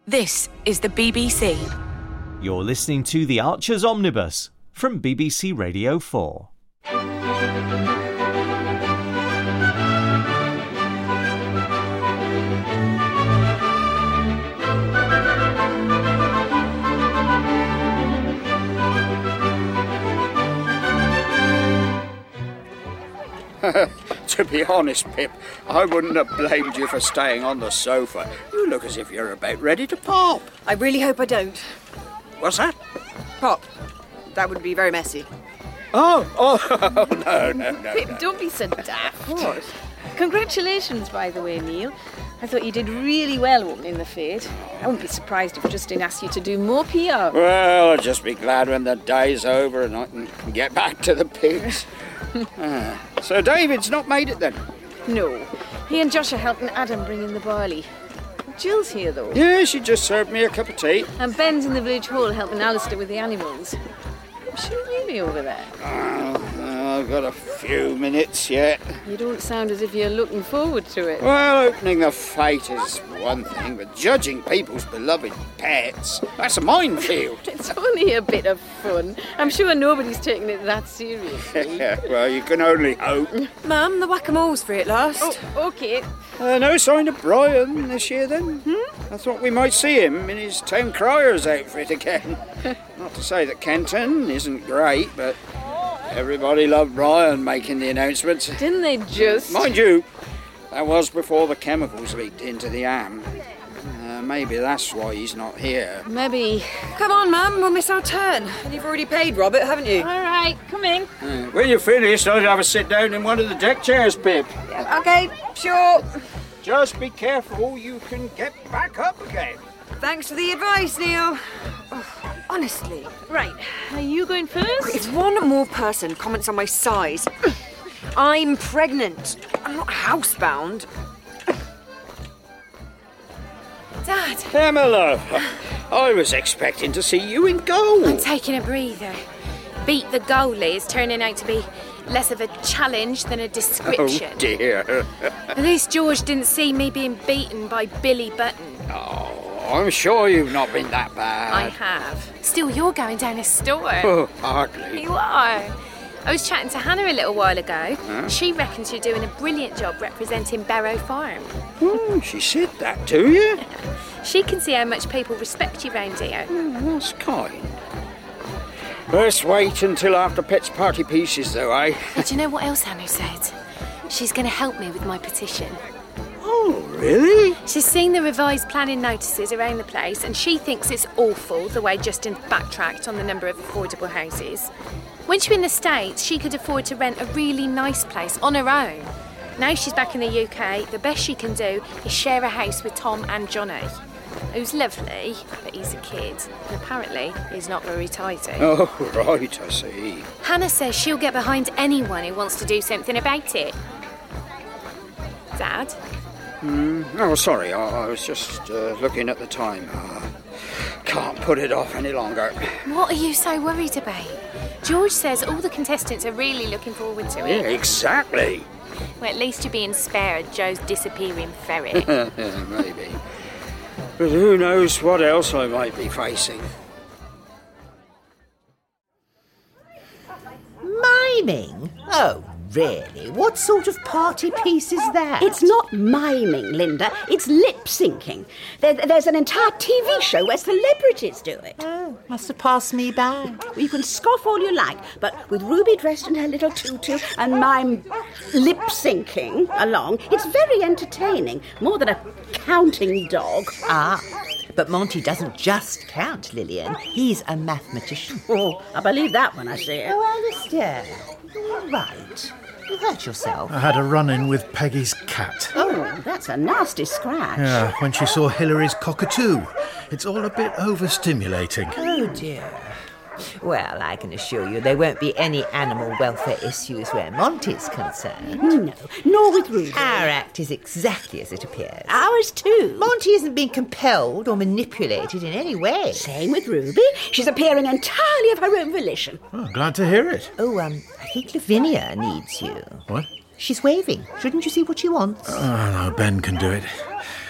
This is the BBC. You're listening to The Archers Omnibus from BBC Radio 4. To be honest, Pip, I wouldn't have blamed you for staying on the sofa. You look as if you're about ready to pop. I really hope I don't. What's that? Pop. That would be very messy. Oh, no. Pip, don't be so daft. What? Congratulations, by the way, Neil. I thought you did really well opening the Fade. I wouldn't be surprised if Justin asked you to do more PR. Well, I'll just be glad when the day's over and I can get back to the pigs. So David's not made it then? No. He and Josh are helping Adam bring in the barley. Jill's here, though. Yeah, she just served me a cup of tea. And Ben's in the village hall helping Alistair with the animals. Is she really over there? I've got a few minutes yet. You don't sound as if you're looking forward to it. Well, opening a fete is one thing, but judging people's beloved pets, that's a minefield. It's only a bit of fun. I'm sure nobody's taking it that seriously. Well, you can only hope. Mum, the whack-a-mole's free at last. Oh, OK. No sign of Brian this year, then? I thought we might see him in his town crier's outfit again. Not to say that Kenton isn't great, but everybody loved Brian making the announcements. Didn't they just? Mind you, that was before the chemicals leaked into the ham. Maybe that's why he's not here. Maybe. Come on, Mum, we'll miss our turn. And you've already paid Robert, haven't you? All right, come in. When you're finished, I'll have a sit down in one of the deck chairs, Pip. OK, sure. Just be careful, you can get back up again. Thanks for the advice, Neil. Oh, honestly. Right, are you going first? If one more person comments on my size, I'm pregnant. I'm not housebound. Dad, Pamela, I was expecting to see you in goal. I'm taking a breather. Beat the goalie is turning out to be less of a challenge than a description. Oh, dear. At least George didn't see me being beaten by Billy Button. Oh, I'm sure you've not been that bad. I have. Still, you're going down a store. Oh, hardly. You are. I was chatting to Hannah a little while ago. She reckons you're doing a brilliant job representing Barrow Farm. Oh, she said that to you? She can see how much people respect you round here. That's kind. Let's wait until after Pet's party pieces, though, eh? Hey, do you know what else Hannah said? She's going to help me with my petition. Oh, really? She's seen the revised planning notices around the place and she thinks it's awful the way Justin backtracked on the number of affordable houses. When she was in the States, she could afford to rent a really nice place on her own. Now she's back in the UK, the best she can do is share a house with Tom and Johnny, who's lovely, but he's a kid, and apparently he's not very tidy. Oh, right, I see. Hannah says she'll get behind anyone who wants to do something about it. Dad? Oh, sorry, I was just looking at the time. Can't put it off any longer. What are you so worried about? George says all the contestants are really looking forward to it. Yeah, exactly. Well, at least you're being spared Joe's disappearing ferret. Maybe. But who knows what else I might be facing. Miming? Oh, really? What sort of party piece is that? It's not miming, Linda. It's lip-syncing. There's an entire TV show where celebrities do it. Oh, must have passed me by. You can scoff all you like, but with Ruby dressed in her little tutu and mime lip-syncing along, it's very entertaining. More than a counting dog. Ah, but Monty doesn't just count, Lillian. He's a mathematician. Oh, I believe that when I see it. Oh, Alistair, you're all right. You hurt yourself. I had a run-in with Peggy's cat. Oh, that's a nasty scratch. Yeah, when she saw Hillary's cockatoo. It's all a bit overstimulating. Oh, dear. Well, I can assure you there won't be any animal welfare issues where Monty's concerned. No, nor with Ruby. Our act is exactly as it appears. Ours too. Monty isn't being compelled or manipulated in any way. Same with Ruby. She's appearing entirely of her own volition. Oh, glad to hear it. Oh, I think Lavinia needs you. What? She's waving. Shouldn't you see what she wants? Oh, no, Ben can do it.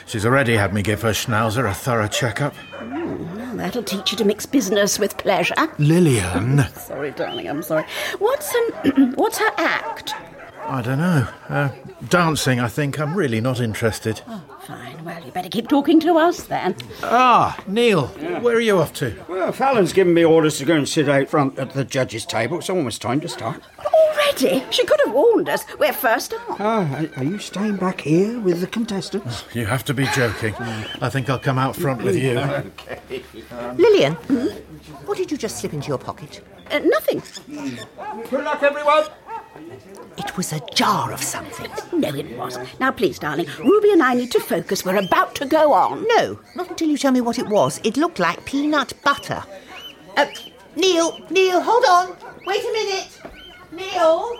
She's already had me give her schnauzer a thorough check-up. Well, that'll teach you to mix business with pleasure. Lillian. Sorry, darling, I'm sorry. What's her act? I don't know. Dancing, I think. I'm really not interested. Oh, fine. Well, you better keep talking to us then. Ah, Neil, where are you off to? Well, Fallon's given me orders to go and sit out front at the judges' table. It's almost time to start. Already? She could have warned us. We're first on. Are you staying back here with the contestants? You have to be joking. I think I'll come out front with you. Okay. Lillian, what did you just slip into your pocket? Nothing. Good luck, everyone. It was a jar of something. No, it wasn't. Now, please, darling, Ruby and I need to focus. We're about to go on. No, not until you tell me what it was. It looked like peanut butter. Neil, hold on. Wait a minute. Neil?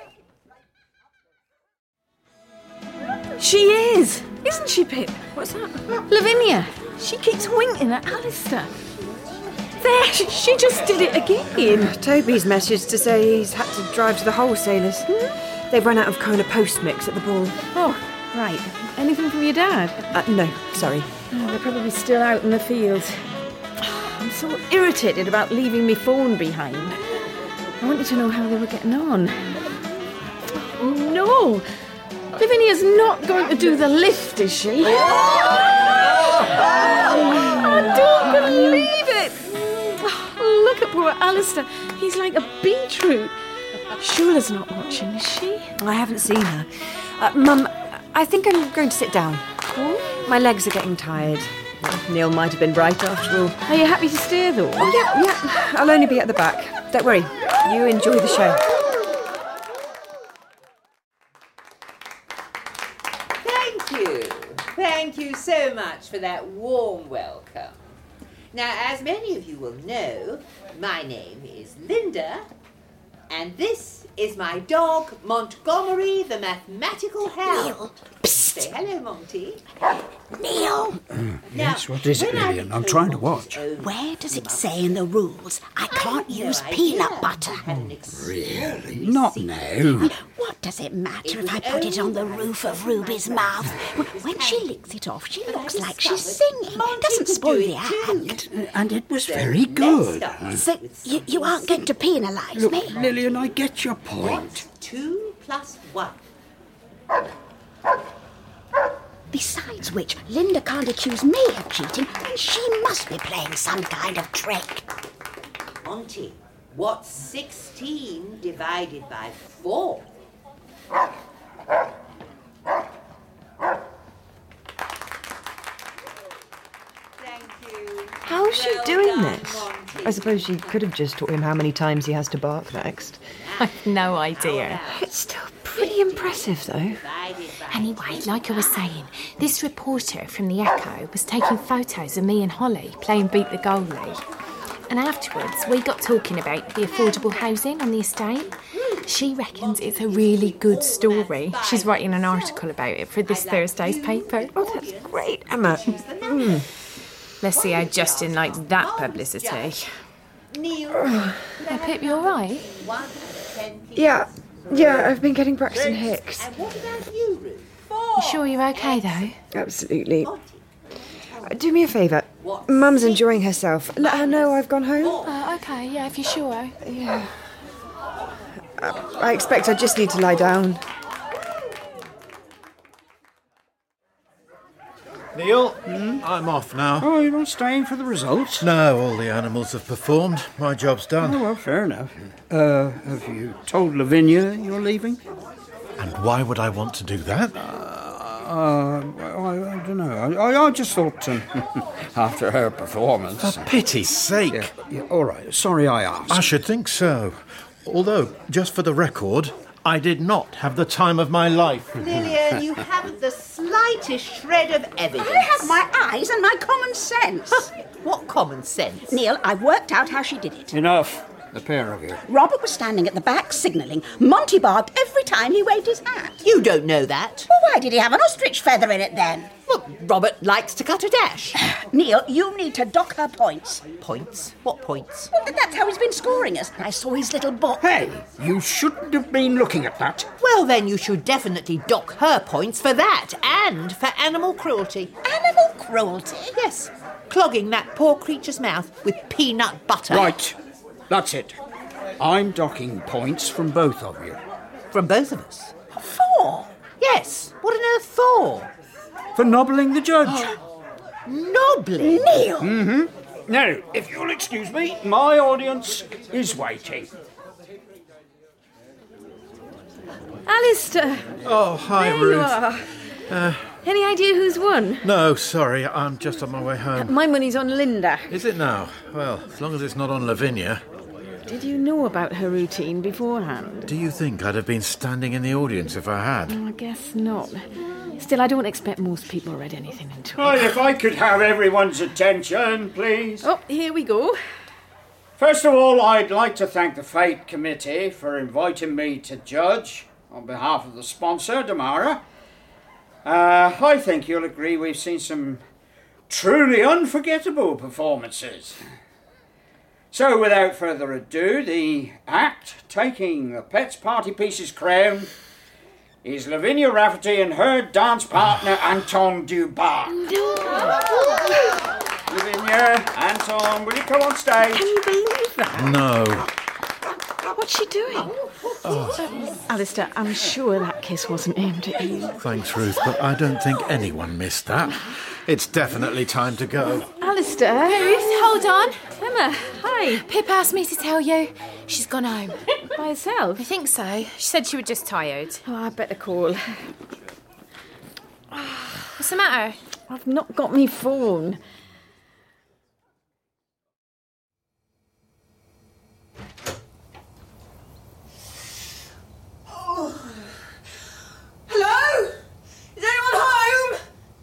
She is! Isn't she, Pip? What's that? Lavinia. She keeps winking at Alistair. There, she just did it again. Toby's messaged to say he's had to drive to the wholesalers. They've run out of Cola Post mix at the ball. Oh, right. Anything from your dad? No, sorry. Oh, they're probably still out in the field. I'm so irritated about leaving me phone behind. I wanted to know how they were getting on. No! Lavinia's not going to do the lift, is she? I don't believe it! Oh, look at poor Alistair. He's like a beetroot. Shula's not watching, is she? I haven't seen her. Mum, I think I'm going to sit down. Oh? My legs are getting tired. Neil might have been right after all. Are you happy to stay, though? Oh, yeah. I'll only be at the back. Don't worry. You enjoy the show. Thank you so much for that warm welcome. Now, as many of you will know, my name is Linda, and this is my dog, Montgomery, the mathematical hound. Neil, psst. Say hello, Monty. Neil! Yes, what is it, Lillian? I'm trying to watch. Where does it say in the rules I can't use peanut butter? Really? Not now. What does it matter if I put it on the roof of Ruby's mouth? When she licks it off, she looks like she's singing. It doesn't spoil the act. And it was very good. So you aren't going to penalise Look, me? Lillian, I get your point. 2 + 1. Besides which, Linda can't accuse me of cheating, and she must be playing some kind of trick. Monty, what's 16 divided by 4? Thank you. How's she doing this? I suppose she could have just taught him how many times he has to bark next. I've no idea. It's still pretty impressive, though. Anyway, like I was saying, this reporter from the Echo was taking photos of me and Holly playing Beat the Goalie. And afterwards, we got talking about the affordable housing on the estate. She reckons it's a really good story. She's writing an article about it for this Thursday's paper. Oh, that's great, Emma. Let's see how Justin likes that publicity. Neil. Pip, you all right? Yeah, I've been getting Braxton Hicks. And what about you, Ruth? You sure you're okay, though? Absolutely. Do me a favour. Mum's enjoying herself. Let her know I've gone home. Okay, yeah, if you're sure. Yeah. I expect I just need to lie down. Neil, I'm off now. Oh, you're not staying for the results? No, all the animals have performed. My job's done. Oh, well, fair enough. Have you told Lavinia you're leaving? And why would I want to do that? I don't know. I just thought after her performance. For pity's sake. Yeah, all right. Sorry I asked. I should think so. Although, just for the record, I did not have the time of my life. Lillian, you haven't the slightest shred of evidence. I have my eyes and my common sense. What common sense? Neil, I've worked out how she did it. Enough. the pair of you? Robert was standing at the back signalling. Monty barked every time he waved his hat. You don't know that. Well, why did he have an ostrich feather in it then? Well, Robert likes to cut a dash. Neil, you need to dock her points. Points? What points? Well, that's how he's been scoring us. I saw his little book. Hey, you shouldn't have been looking at that. Well, then you should definitely dock her points for that and for animal cruelty. Animal cruelty? Yes, clogging that poor creature's mouth with peanut butter. Right, that's it. I'm docking points from both of you. From both of us? For? Yes. What on earth for? For nobbling the judge. Nobbling? Neil! Mm-hmm. Now, if you'll excuse me, my audience is waiting. Alistair! Oh, hi, There Ruth. you are. Any idea who's won? No, sorry, I'm just on my way home. My money's on Linda. Is it now? Well, as long as it's not on Lavinia. Did you know about her routine beforehand? Do you think I'd have been standing in the audience if I had? I guess not. Still, I don't expect most people read anything into it. Right, if I could have everyone's attention, please. Oh, here we go. First of all, I'd like to thank the Fate Committee for inviting me to judge on behalf of the sponsor, Damara. I think you'll agree we've seen some truly unforgettable performances. So, without further ado, the act taking the Pets Party Pieces crown is Lavinia Rafferty and her dance partner, Anton Dubar. Lavinia, Anton, will you come on stage? Can you believe that? No. What's she doing? Alistair, I'm sure that kiss wasn't aimed at you. Thanks, Ruth, but I don't think anyone missed that. It's definitely time to go. Alistair? Ruth, hold on. Emma, hi. Pip asked me to tell you she's gone home. By herself? I think so. She said she was just tired. Oh, I better call. What's the matter? I've not got me phone. Hello? Is anyone home?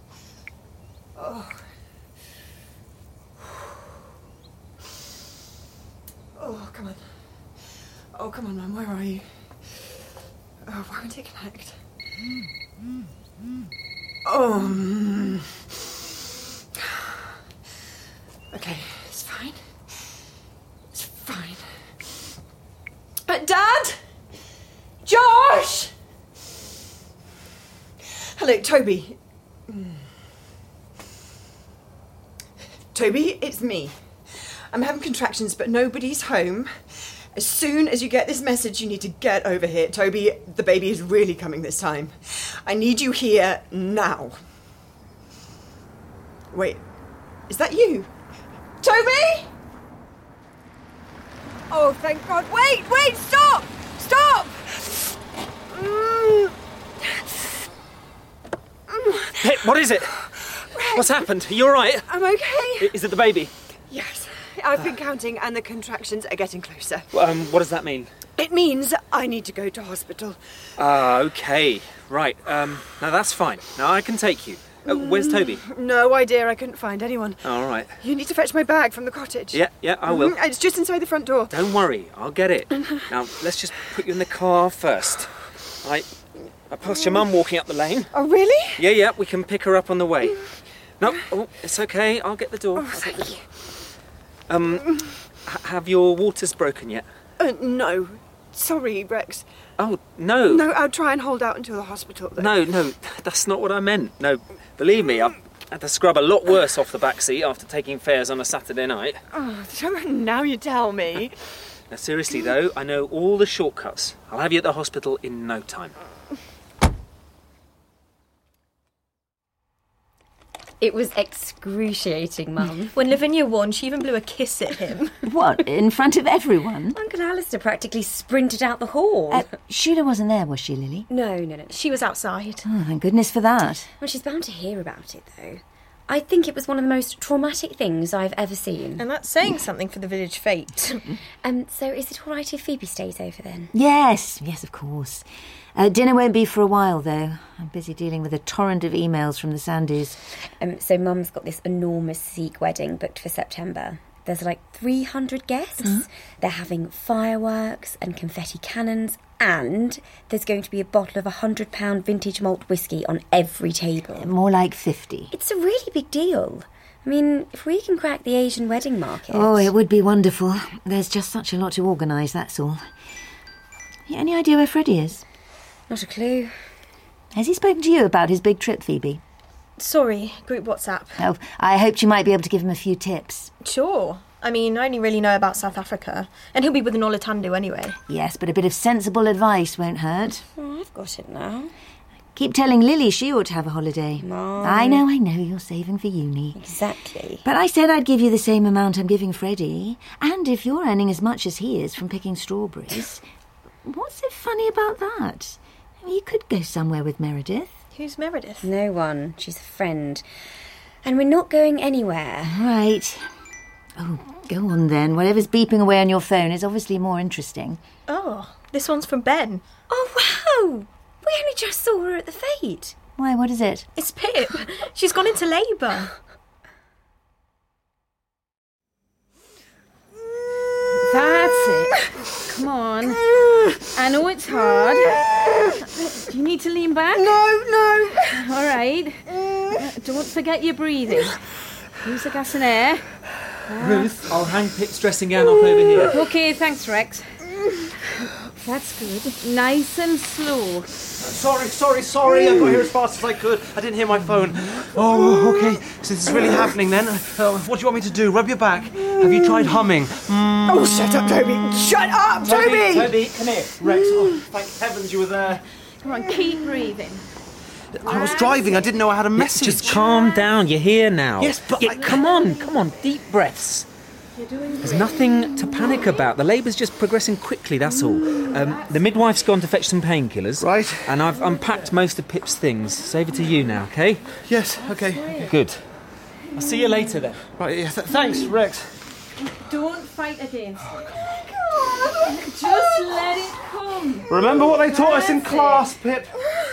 Oh, come on. Oh, come on, man. Where are you? Oh, why won't it connect? Okay, it's fine. It's fine. Dad? Josh? Hello, Toby. Toby, it's me. I'm having contractions, but nobody's home. As soon as you get this message, you need to get over here. Toby, the baby is really coming this time. I need you here now. Wait, is that you? Toby? Oh, thank God. Wait, stop! Stop! Hey, what is it? What's happened? Are you all right? I'm okay. Is it the baby? Yes, I've been counting and the contractions are getting closer. What does that mean? It means I need to go to hospital. Okay. Right. Now that's fine. Now I can take you. Where's Toby? No idea, I couldn't find anyone. All right. You need to fetch my bag from the cottage. Yeah, I will. It's just inside the front door. Don't worry, I'll get it. Now, let's just put you in the car first. I passed your mum walking up the lane. Oh, really? Yeah, we can pick her up on the way. No, it's okay, I'll get the door. Oh, thank you. Have your waters broken yet? No. Sorry, Rex. Oh, no. No, I'll try and hold out until the hospital. Though. No, that's not what I meant. No, believe me, I've had to scrub a lot worse off the back seat after taking fares on a Saturday night. Oh, now you tell me. Now, seriously, though, I know all the shortcuts. I'll have you at the hospital in no time. It was excruciating, Mum. When Lavinia won, she even blew a kiss at him. What, in front of everyone? Uncle Alistair practically sprinted out the hall. Sheila wasn't there, was she, Lily? No. She was outside. Oh, thank goodness for that. Well, she's bound to hear about it, though. I think it was one of the most traumatic things I've ever seen. And that's saying something for the village fete. So is it all right if Phoebe stays over then? Yes, of course. Dinner won't be for a while, though. I'm busy dealing with a torrent of emails from the Sandys. So Mum's got this enormous Sikh wedding booked for September. There's like 300 guests. They're having fireworks and confetti cannons, and there's going to be a bottle of £100 vintage malt whiskey on every table. More like 50. It's a really big deal. I mean, if we can crack the Asian wedding market... Oh, it would be wonderful. There's just such a lot to organise, that's all. Any idea where Freddie is? Not a clue. Has he spoken to you about his big trip, Phoebe? Sorry, group WhatsApp. Oh, I hoped you might be able to give him a few tips. Sure. I mean, I only really know about South Africa. And he'll be with Nolitando anyway. Yes, but a bit of sensible advice won't hurt. Oh, I've got it now. Keep telling Lily she ought to have a holiday. Mom. I know, you're saving for uni. Exactly. But I said I'd give you the same amount I'm giving Freddie. And if you're earning as much as he is from picking strawberries, what's so funny about that? You could go somewhere with Meredith. Who's Meredith? No one. She's a friend. And we're not going anywhere. Right. Oh, go on then. Whatever's beeping away on your phone is obviously more interesting. Oh, this one's from Ben. Oh, wow! We only just saw her at the fete. Why, what is it? It's Pip. She's gone into labour. That's it. Come on. I know it's hard. Do you need to lean back? No. All right. Don't forget your breathing. Use the gas and air. Ruth, I'll hang Pip's dressing gown up over here. OK, thanks, Rex. That's good. Nice and slow. Sorry. I got here as fast as I could. I didn't hear my phone. Oh, OK. So this is really happening then. What do you want me to do? Rub your back? Have you tried humming? Oh, shut up, Toby. Shut up, Toby! Toby, come here. Rex, thank heavens you were there. Come on, keep breathing. I was driving. I didn't know I had a message. Just calm down. You're here now. Yes, but Come on. Deep breaths. There's nothing to panic about. The labour's just progressing quickly, that's all. The midwife's gone to fetch some painkillers. Right. And I've unpacked most of Pip's things. Save it to you now, OK? Yes, OK. Good. I'll see you later then. Right, yeah, thanks, Rex. Don't fight against it. Just let it come. Remember what they taught us in class, Pip.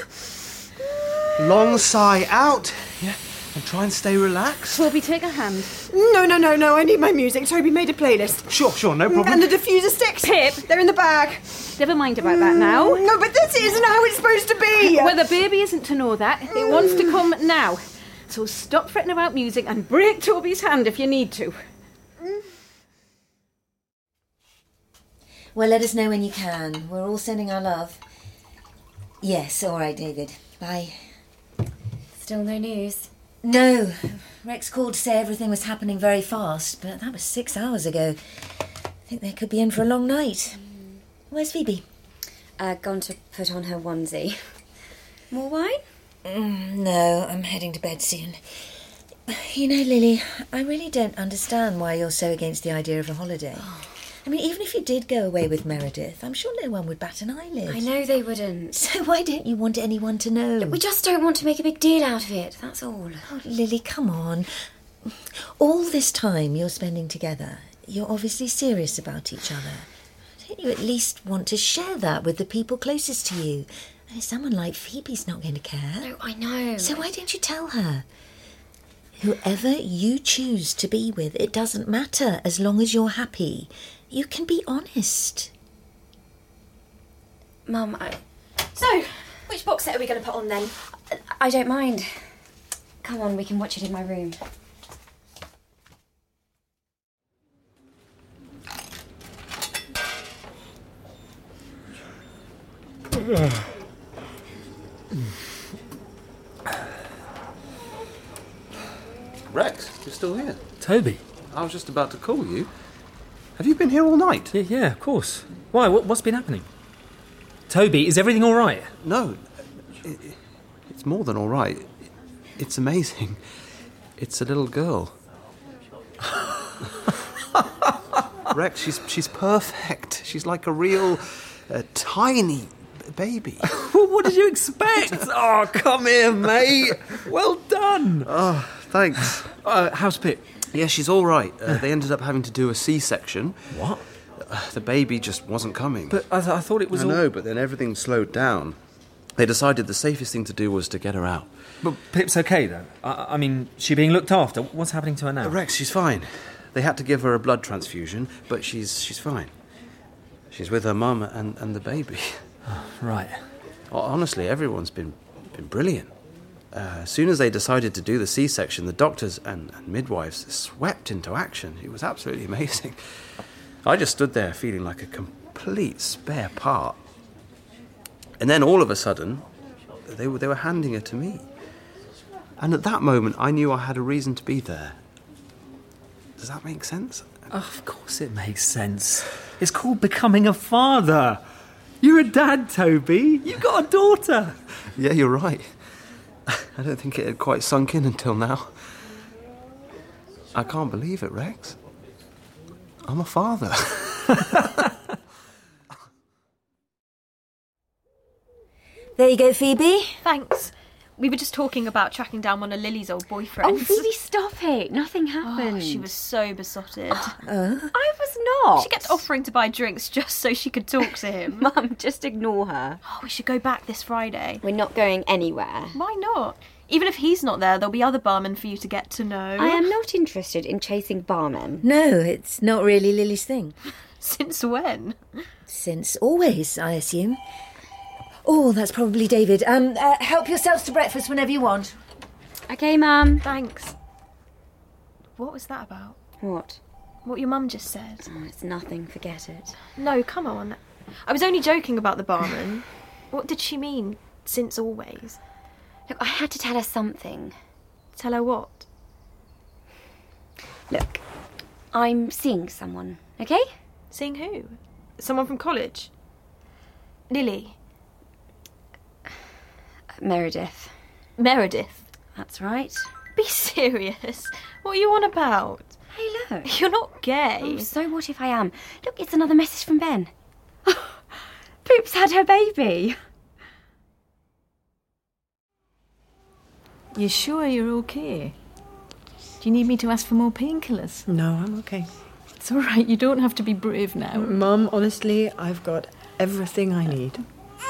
Long sigh out. Yeah. And try and stay relaxed. Toby, take a hand. No. I need my music. Toby made a playlist. Sure, no problem. And the diffuser sticks. Pip. They're in the bag. Never mind about that now. No, but this isn't how it's supposed to be. Well, the baby isn't to know that. It wants to come now. So stop fretting about music and break Toby's hand if you need to. Well, let us know when you can. We're all sending our love. Yes, all right, David. Bye. Still no news? No. Rex called to say everything was happening very fast, but that was 6 hours ago. I think they could be in for a long night. Where's Phoebe? Gone to put on her onesie. More wine? No, I'm heading to bed soon. You know, Lily, I really don't understand why you're so against the idea of a holiday. I mean, even if you did go away with Meredith, I'm sure no one would bat an eyelid. I know they wouldn't. So why don't you want anyone to know? We just don't want to make a big deal out of it, that's all. Oh, Lily, come on. All this time you're spending together, you're obviously serious about each other. Don't you at least want to share that with the people closest to you? Someone like Phoebe's not going to care. No, I know. So why don't you tell her? Whoever you choose to be with, it doesn't matter as long as you're happy. You can be honest. Mum, So, which box set are we going to put on then? I don't mind. Come on, we can watch it in my room. Rex, you're still here. Toby. I was just about to call you. Have you been here all night? Yeah, of course. Why? What's been happening? Toby, is everything all right? No. It's more than all right. It's amazing. It's a little girl. Rex, she's perfect. She's like a real tiny baby. What did you expect? Oh, come here, mate. Well done. Oh, thanks. How's Pip? Yeah, she's all right. They ended up having to do a C-section. What? The baby just wasn't coming. But I thought it was I know, but then everything slowed down. They decided the safest thing to do was to get her out. But Pip's okay, though? I mean, she being looked after? What's happening to her now? Rex, she's fine. They had to give her a blood transfusion, but she's fine. She's with her mum and the baby. Right. Honestly, everyone's been brilliant. As soon as they decided to do the C-section, the doctors and midwives swept into action. It was absolutely amazing. I just stood there feeling like a complete spare part. And then all of a sudden, they were handing her to me. And at that moment, I knew I had a reason to be there. Does that make sense? Of course it makes sense. It's called becoming a father. You're a dad, Toby. You've got a daughter. Yeah, you're right. I don't think it had quite sunk in until now. I can't believe it, Rex. I'm a father. There you go, Phoebe. Thanks. We were just talking about tracking down one of Lily's old boyfriends. Oh, Phoebe, stop it. Nothing happened. Oh, she was so besotted. I was not. She kept offering to buy drinks just so she could talk to him. Mum, just ignore her. Oh, we should go back this Friday. We're not going anywhere. Why not? Even if he's not there, there'll be other barmen for you to get to know. I am not interested in chasing barmen. No, it's not really Lily's thing. Since when? Since always, I assume. Oh, that's probably David. Help yourselves to breakfast whenever you want. Okay, Mum. Thanks. What was that about? What? What your mum just said. Oh, it's nothing. Forget it. No, come on. I was only joking about the barman. What did she mean, since always? Look, I had to tell her something. Tell her what? Look, I'm seeing someone, okay? Seeing who? Someone from college? Lily? Meredith. Meredith? That's right. Be serious. What are you on about? Hey, look. You're not gay. Oh, so what if I am? Look, it's another message from Ben. Poop's had her baby. You sure you're okay? Do you need me to ask for more painkillers? No, I'm okay. It's all right, you don't have to be brave now. Mum, honestly, I've got everything I need.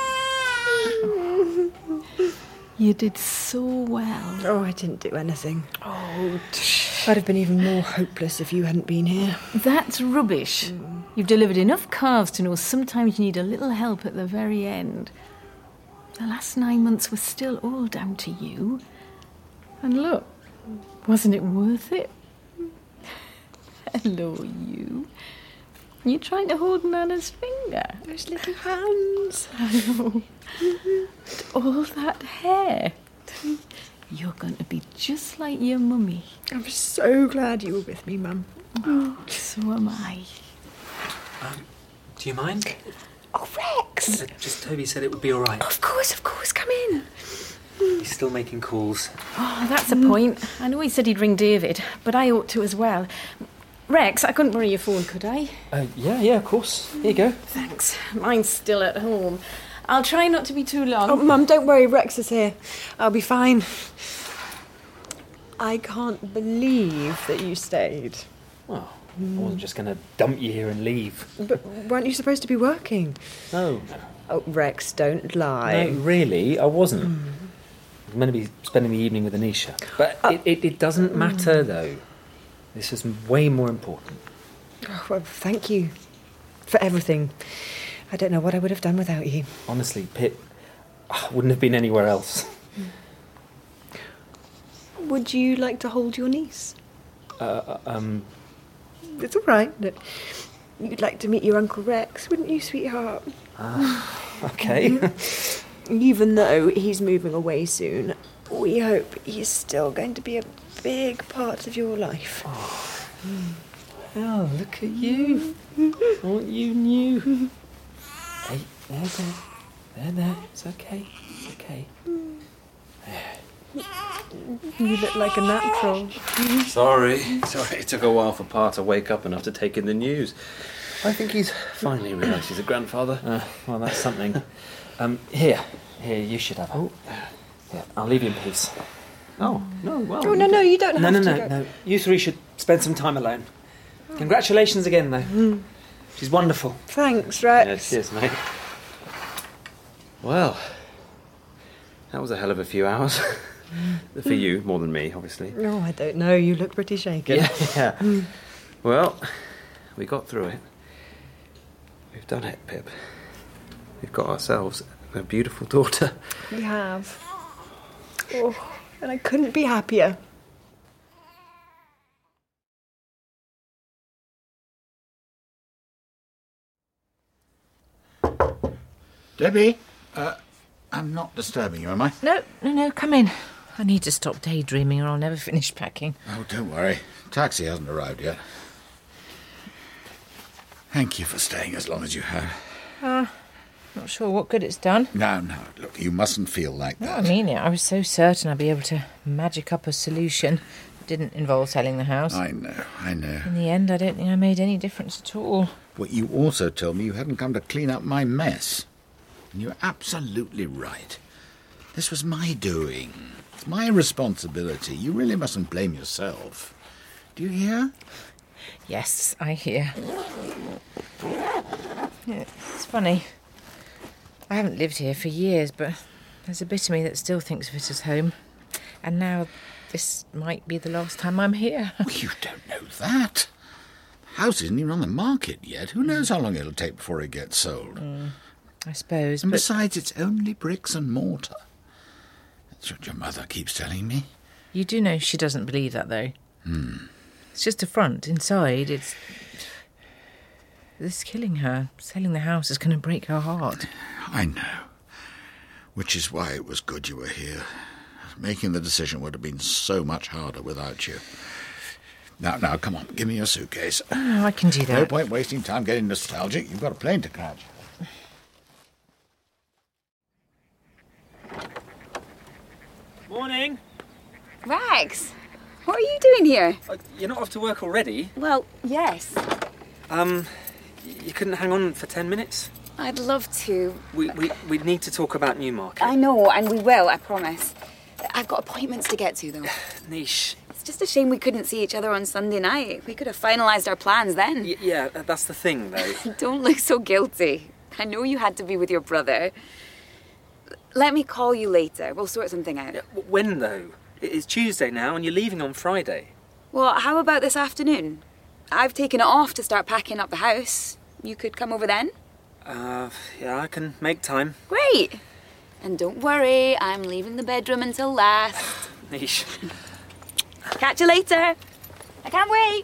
You did so well. Oh, I didn't do anything. I'd have been even more hopeless if you hadn't been here. That's rubbish. You've delivered enough calves to know sometimes you need a little help at the very end. The last 9 months were still all down to you. And look, wasn't it worth it? Hello, you. You're trying to hold Nana's finger. Those little hands. I know. All that hair. You're going to be just like your mummy. I'm so glad you were with me, Mum. Oh, so am I. Do you mind? Oh, Rex! Just Toby said it would be all right. Of course, come in. He's still making calls. Oh, that's a point. I know he said he'd ring David, but I ought to as well. Rex, I couldn't borrow your phone, could I? Yeah, of course. Here you go. Thanks. Mine's still at home. I'll try not to be too long. Oh, Mum, don't worry, Rex is here. I'll be fine. I can't believe that you stayed. Well, I wasn't just going to dump you here and leave. But weren't you supposed to be working? No. Oh, Rex, don't lie. No, really, I wasn't. I was meant to be spending the evening with Anisha. But it doesn't matter, though. This is way more important. Oh, well, thank you for everything. I don't know what I would have done without you. Honestly, Pip, I wouldn't have been anywhere else. Would you like to hold your niece? It's all right. Look, you'd like to meet your Uncle Rex, wouldn't you, sweetheart? Okay. Even though he's moving away soon, we hope he's still going to be a big part of your life. Oh, look at you. Aren't you new? Hey, there. It's okay. It's okay. You look like a natural. Sorry, it took a while for Pa to wake up enough to take in the news. I think he's finally realised he's a grandfather. Well, that's something. Here, you should have it. Yeah, I'll leave you in peace. Oh, no, well... Oh, no, you don't have to. No. You three should spend some time alone. Congratulations again, though. She's wonderful. Thanks, Rex. Yeah, cheers, mate. Well, that was a hell of a few hours. For you, more than me, obviously. Oh, I don't know. You look pretty shaken. Yeah. Well, we got through it. We've done it, Pip. We've got ourselves a beautiful daughter. We have. Oh, and I couldn't be happier. Debbie, I'm not disturbing you, am I? No, come in. I need to stop daydreaming or I'll never finish packing. Oh, don't worry. Taxi hasn't arrived yet. Thank you for staying as long as you have. Not sure what good it's done. No, look, you mustn't feel like No, that. I mean it. I was so certain I'd be able to magic up a solution. It didn't involve selling the house. I know. In the end, I don't think I made any difference at all. But you also told me you hadn't come to clean up my mess. And you're absolutely right. This was my doing. It's my responsibility. You really mustn't blame yourself. Do you hear? Yes, I hear. Yeah, it's funny. I haven't lived here for years, but there's a bit of me that still thinks of it as home. And now this might be the last time I'm here. Well, you don't know that. The house isn't even on the market yet. Who knows how long it'll take before it gets sold? I suppose, And but besides, it's only bricks and mortar. That's what your mother keeps telling me. you do know she doesn't believe that, though. It's just a front. Inside, it's... This is killing her. Selling the house is going to break her heart. I know. Which is why it was good you were here. Making the decision would have been so much harder without you. Now, come on, give me your suitcase. Oh, I can do that. No point wasting time getting nostalgic. You've got a plane to catch. Morning. Rags, what are you doing here? You're not off to work already? Well, yes. You couldn't hang on for 10 minutes? I'd love to. We need to talk about Newmarket. I know, and we will, I promise. I've got appointments to get to, though. Niche. It's just a shame we couldn't see each other on Sunday night. We could have finalised our plans then. Yeah, that's the thing, though. Don't look so guilty. I know you had to be with your brother. Let me call you later. We'll sort something out. When, though? It's Tuesday now, and you're leaving on Friday. Well, how about this afternoon? I've taken it off to start packing up the house. You could come over then? Yeah, I can make time. Great! And don't worry, I'm leaving the bedroom until last. Niche. Catch you later. I can't wait.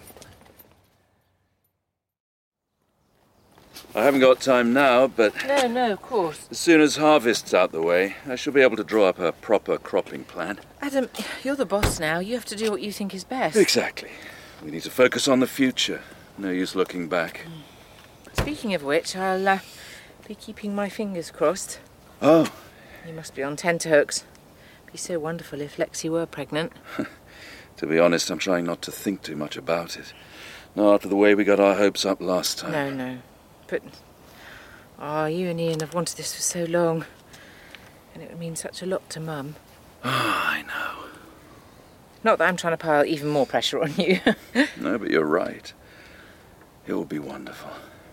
I haven't got time now, but No, of course. as soon as harvest's out the way, I shall be able to draw up a proper cropping plan. Adam, you're the boss now. You have to do what you think is best. Exactly. We need to focus on the future. No use looking back. Speaking of which, I'll be keeping my fingers crossed. Oh. You must be on tenterhooks. Be so wonderful if Lexi were pregnant. To be honest, I'm trying not to think too much about it. Not after the way we got our hopes up last time. No. But, you and Ian have wanted this for so long. And it would mean such a lot to Mum. I know. Not that I'm trying to pile even more pressure on you. No, but you're right. It will be wonderful.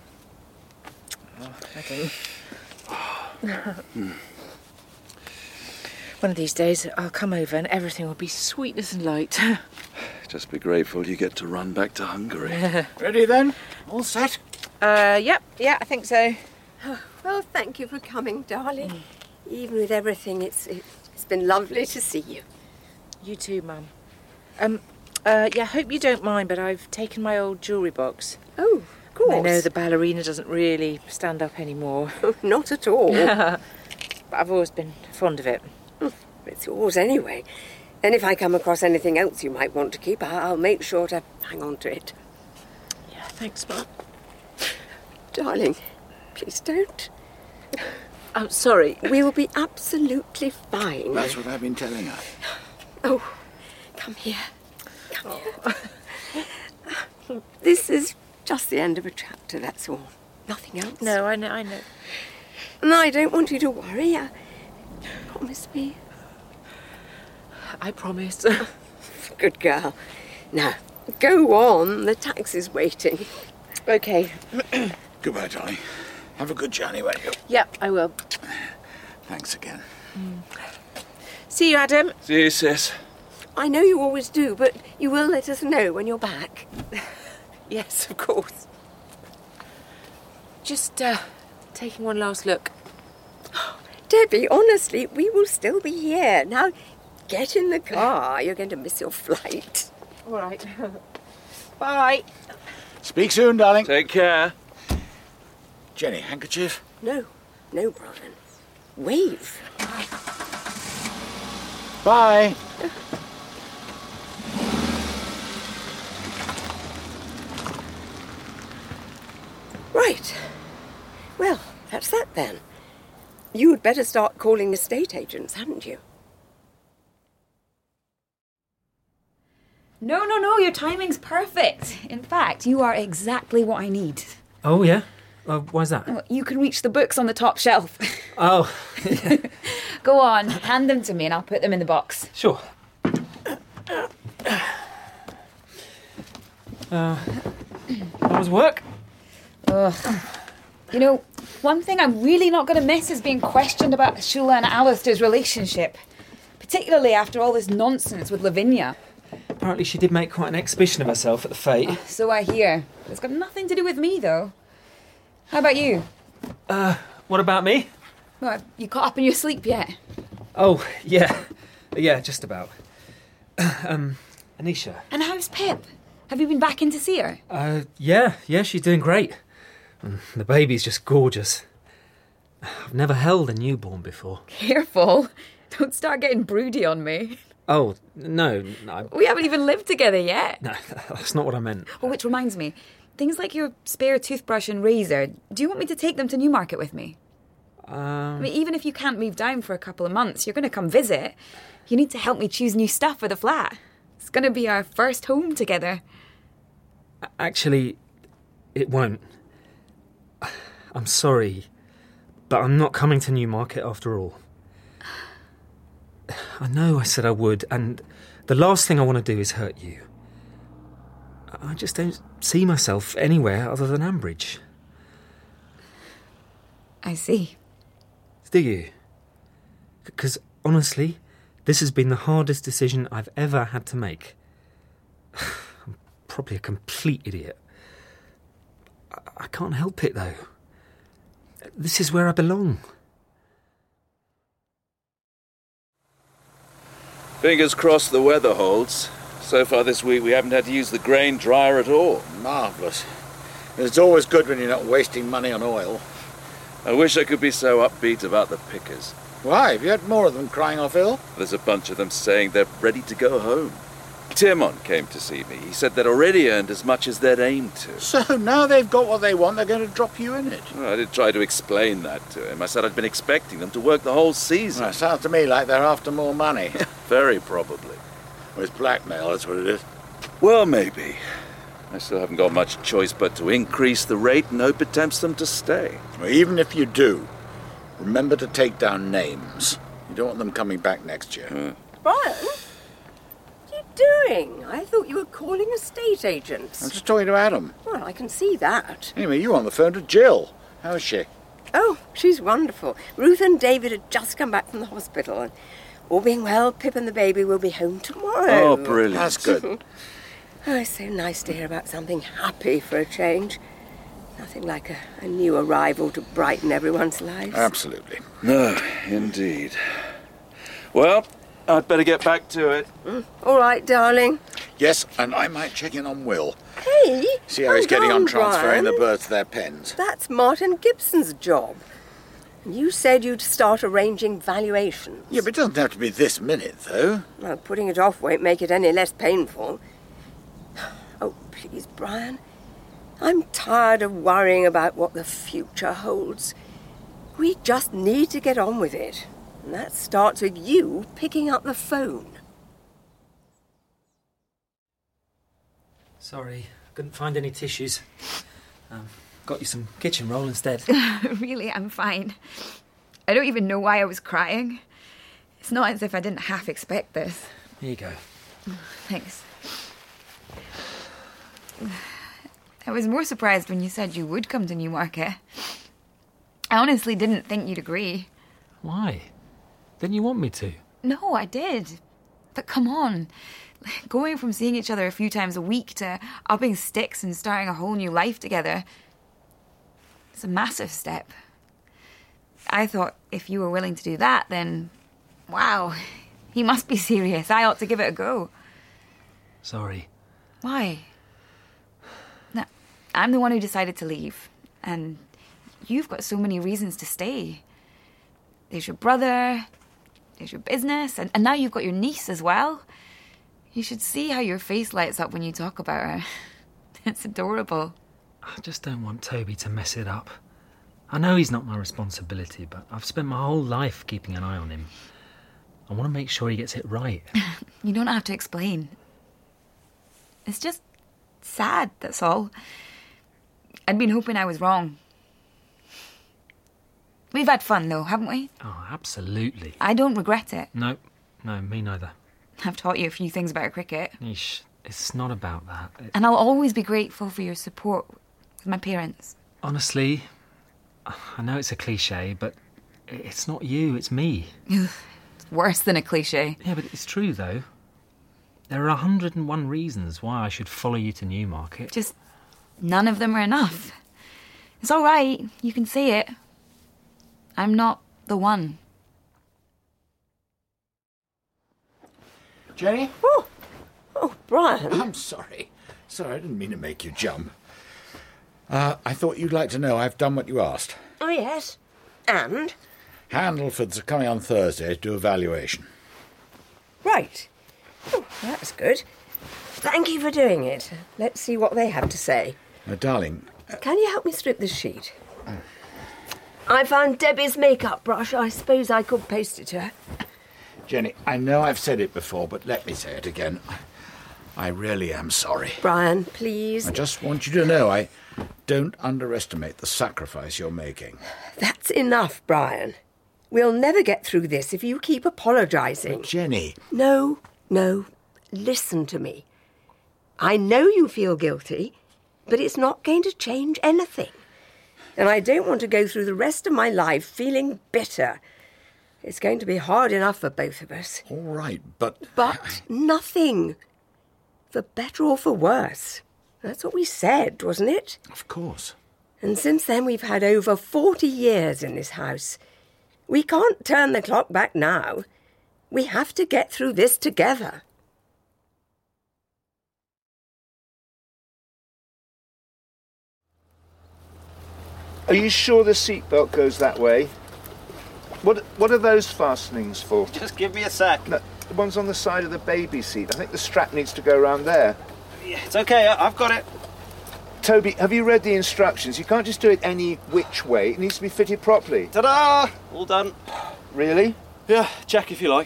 Adam. One of these days, I'll come over and everything will be sweetness and light. Just be grateful you get to run back to Hungary. Ready then? All set? Yeah, I think so. Well, thank you for coming, darling. Even with everything, it's been lovely to see you. You too, Mum. Yeah, hope you don't mind, but I've taken my old jewellery box. Oh, of course. I know the ballerina doesn't really stand up anymore. Oh, not at all. But I've always been fond of it. It's yours anyway. And if I come across anything else you might want to keep, I'll make sure to hang on to it. Yeah, thanks, Mum. Darling, please don't. I'm sorry. We'll be absolutely fine. That's what I've been telling her. Oh, come here. Come here. This is just the end of a chapter, that's all. Nothing else. No, I know. And I don't want you to worry. Promise me. I promise. Good girl. Now, go on. The taxi's waiting. Okay. Goodbye, darling. Have a good journey, won't you? Yep, I will. Thanks again. See you, Adam. See you, sis. I know you always do, but you will let us know when you're back. Yes, of course. Just taking one last look. Debbie, honestly, we will still be here. Now, get in the car. You're going to miss your flight. All right. Bye. Speak soon, darling. Take care. Jenny, handkerchief? No, Brian. Wave. Bye. Right. Well, that's that then. You'd better start calling estate agents, hadn't you? No, your timing's perfect. In fact, you are exactly what I need. Oh, yeah? Why's that? Well, you can reach the books on the top shelf. Oh. Go on, hand them to me and I'll put them in the box. Sure. How was work? Ugh. You know, one thing I'm really not going to miss is being questioned about Shula and Alistair's relationship. Particularly after all this nonsense with Lavinia. Apparently she did make quite an exhibition of herself at the fete. So I hear. It's got nothing to do with me, though. How about you? What about me? Well, you caught up in your sleep yet? Oh, yeah. Yeah, just about. Anisha. And how's Pip? Have you been back in to see her? Yeah, she's doing great. The baby's just gorgeous. I've never held a newborn before. Careful. Don't start getting broody on me. Oh, no. We haven't even lived together yet. No, that's not what I meant. Oh, which reminds me. Things like your spare toothbrush and razor, do you want me to take them to Newmarket with me? I mean, even if you can't move down for a couple of months, you're going to come visit. You need to help me choose new stuff for the flat. It's going to be our first home together. Actually, it won't. I'm sorry, but I'm not coming to Newmarket after all. I know I said I would, and the last thing I want to do is hurt you. I just don't see myself anywhere other than Ambridge. I see. Do you? Because, honestly, this has been the hardest decision I've ever had to make. I'm probably a complete idiot. I can't help it, though. This is where I belong. Fingers crossed the weather holds. So far this week we haven't had to use the grain dryer at all. Marvellous. It's always good when you're not wasting money on oil. I wish I could be so upbeat about the pickers. Why? Have you had more of them crying off ill? There's a bunch of them saying they're ready to go home. Timon came to see me. He said they'd already earned as much as they'd aimed to. So now they've got what they want, they're going to drop you in it. Well, I did try to explain that to him. I said I'd been expecting them to work the whole season. Well, sounds to me like they're after more money. Very probably. Well, it's blackmail, that's what it is. Well, maybe. I still haven't got much choice but to increase the rate and hope it tempts them to stay. Well, even if you do, remember to take down names. You don't want them coming back next year. Brian? What are you doing? I thought you were calling estate agents. I'm just talking to Adam. Well, I can see that. Anyway, you were on the phone to Jill. How is she? Oh, she's wonderful. Ruth and David had just come back from the hospital, and all being well, Pip and the baby will be home tomorrow. Oh, brilliant. That's good. Oh, it's so nice to hear about something happy for a change. Nothing like a new arrival to brighten everyone's lives. Absolutely. No, indeed. Well, I'd better get back to it. All right, darling. Yes, and I might check in on Will. Hey! See how he's getting on transferring Brian. the birds to their pens. That's Martin Gibson's job. You said you'd start arranging valuations. Yeah, but it doesn't have to be this minute, though. Well, putting it off won't make it any less painful. Oh, please, Brian. I'm tired of worrying about what the future holds. We just need to get on with it. And that starts with you picking up the phone. Sorry, couldn't find any tissues. Got you some kitchen roll instead. Really, I'm fine. I don't even know why I was crying. It's not as if I didn't half expect this. Here you go. Thanks. I was more surprised when you said you would come to Newmarket. I honestly didn't think you'd agree. Why? Didn't you want me to? No, I did. But come on. Going from seeing each other a few times a week to upping sticks and starting a whole new life together, it's a massive step. I thought if you were willing to do that, then, wow, he must be serious. I ought to give it a go. Sorry. Why? No, I'm the one who decided to leave, and you've got so many reasons to stay. There's your brother, there's your business, and now you've got your niece as well. You should see how your face lights up when you talk about her. It's adorable. I just don't want Toby to mess it up. I know he's not my responsibility, but I've spent my whole life keeping an eye on him. I want to make sure he gets it right. You don't have to explain. It's just sad, that's all. I'd been hoping I was wrong. We've had fun, though, haven't we? Oh, absolutely. I don't regret it. No, me neither. I've taught you a few things about cricket. Yeesh, it's not about that. And I'll always be grateful for your support with my parents. Honestly, I know it's a cliché, but it's not you, it's me. It's worse than a cliché. Yeah, but it's true, though. There are 101 reasons why I should follow you to Newmarket. Just none of them are enough. It's all right, you can say it. I'm not the one. Jenny? Oh, Brian. I'm sorry. Sorry, I didn't mean to make you jump. I thought you'd like to know I've done what you asked. Oh, yes. And? Handlefords are coming on Thursday to do a valuation. Right. Oh, that's good. Thank you for doing it. Let's see what they have to say. Darling... Can you help me strip this sheet? I found Debbie's makeup brush. I suppose I could post it to her. Jenny, I know I've said it before, but let me say it again. I really am sorry. Brian, please. I just want you to know I don't underestimate the sacrifice you're making. That's enough, Brian. We'll never get through this if you keep apologising. But Jenny... No. Listen to me. I know you feel guilty, but it's not going to change anything. And I don't want to go through the rest of my life feeling bitter. It's going to be hard enough for both of us. All right, but... But nothing. For better or for worse. That's what we said, wasn't it? Of course. And since then we've had over 40 years in this house. We can't turn the clock back now. We have to get through this together. Are you sure the seatbelt goes that way? What are those fastenings for? Just give me a sec. No, the one's on the side of the baby seat. I think the strap needs to go around there. Yeah, it's okay, I've got it. Toby, have you read the instructions? You can't just do it any which way. It needs to be fitted properly. Ta-da! All done. Really? Yeah, check if you like.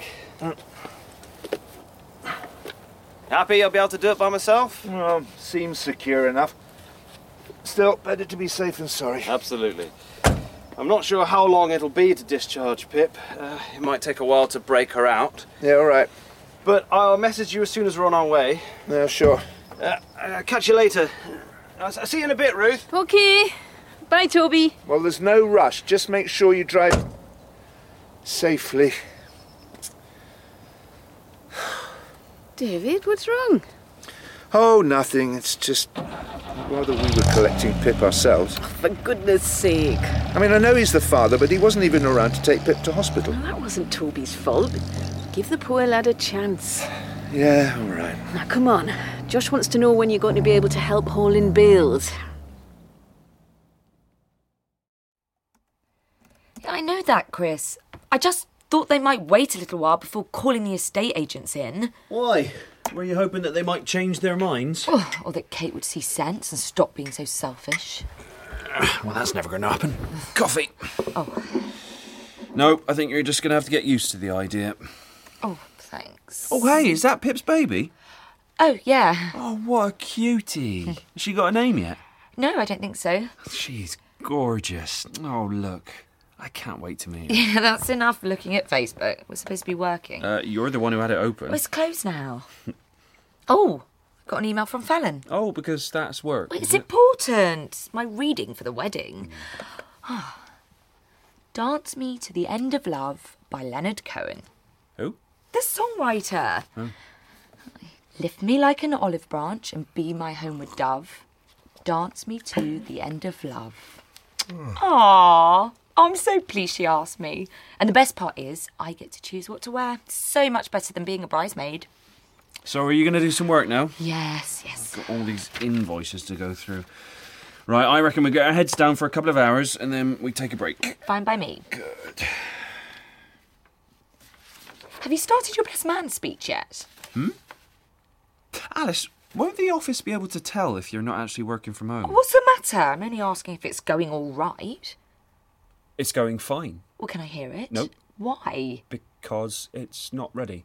Happy I'll be able to do it by myself? Well, seems secure enough. Still, better to be safe than sorry. Absolutely. I'm not sure how long it'll be to discharge Pip. It might take a while to break her out. Yeah, all right. But I'll message you as soon as we're on our way. Yeah, sure. Catch you later. I'll see you in a bit, Ruth. Okay. Bye, Toby. Well, there's no rush. Just make sure you drive safely. David, what's wrong? Oh, nothing. It's just rather we were collecting Pip ourselves. Oh, for goodness sake. I mean, I know he's the father, but he wasn't even around to take Pip to hospital. Well, that wasn't Toby's fault. Give the poor lad a chance. Yeah, all right. Now, come on. Josh wants to know when you're going to be able to help haul in bales. I know that, Chris. I just thought they might wait a little while before calling the estate agents in. Why? Were you hoping that they might change their minds? Oh, or that Kate would see sense and stop being so selfish. Well, that's never going to happen. Coffee. Oh. No, I think you're just going to have to get used to the idea. Oh, thanks. Oh, hey, is that Pip's baby? Oh, yeah. Oh, what a cutie. Has she got a name yet? No, I don't think so. She's gorgeous. Oh, look. I can't wait to meet her. Yeah, that's enough looking at Facebook. We're supposed to be working. You're the one who had it open. Well, it's closed now. Oh, got an email from Fallon. Oh, because that's work. Well, it's important. My reading for the wedding. Dance Me to the End of Love by Leonard Cohen. Who? the songwriter. Huh? Lift me like an olive branch and be my homeward dove. Dance me to the end of love. Aww, I'm so pleased she asked me. And the best part is, I get to choose what to wear. So much better than being a bridesmaid. So are you going to do some work now? Yes. I've got all these invoices to go through. Right, I reckon we get our heads down for a couple of hours and then we take a break. Fine by me. Good. Have you started your best man speech yet? Alice, won't the office be able to tell if you're not actually working from home? What's the matter? I'm only asking if it's going all right. It's going fine. Well, can I hear it? Nope. Why? Because it's not ready.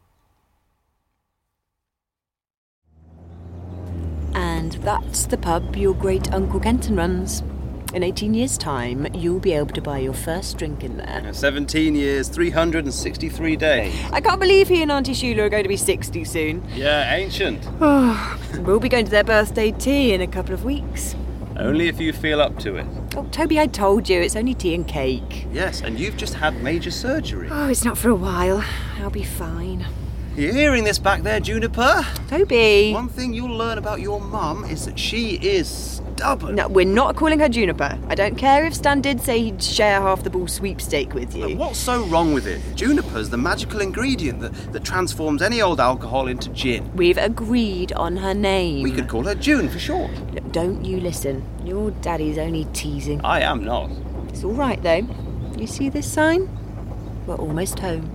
And that's the pub your great Uncle Kenton runs. In 18 years' time, you'll be able to buy your first drink in there. 17 years, 363 days. I can't believe he and Auntie Sheila are going to be 60 soon. Yeah, ancient. We'll be going to their birthday tea in a couple of weeks. Only if you feel up to it. Oh, Toby, I told you, it's only tea and cake. Yes, and you've just had major surgery. Oh, it's not for a while. I'll be fine. You hearing this back there, Juniper? Toby! One thing you'll learn about your mum is that she is stubborn. No, we're not calling her Juniper. I don't care if Stan did say he'd share half the ball sweepstake with you. What's so wrong with it? Juniper's the magical ingredient that transforms any old alcohol into gin. We've agreed on her name. We could call her June for short. Look, don't you listen. Your daddy's only teasing. I am not. It's all right, though. You see this sign? We're almost home.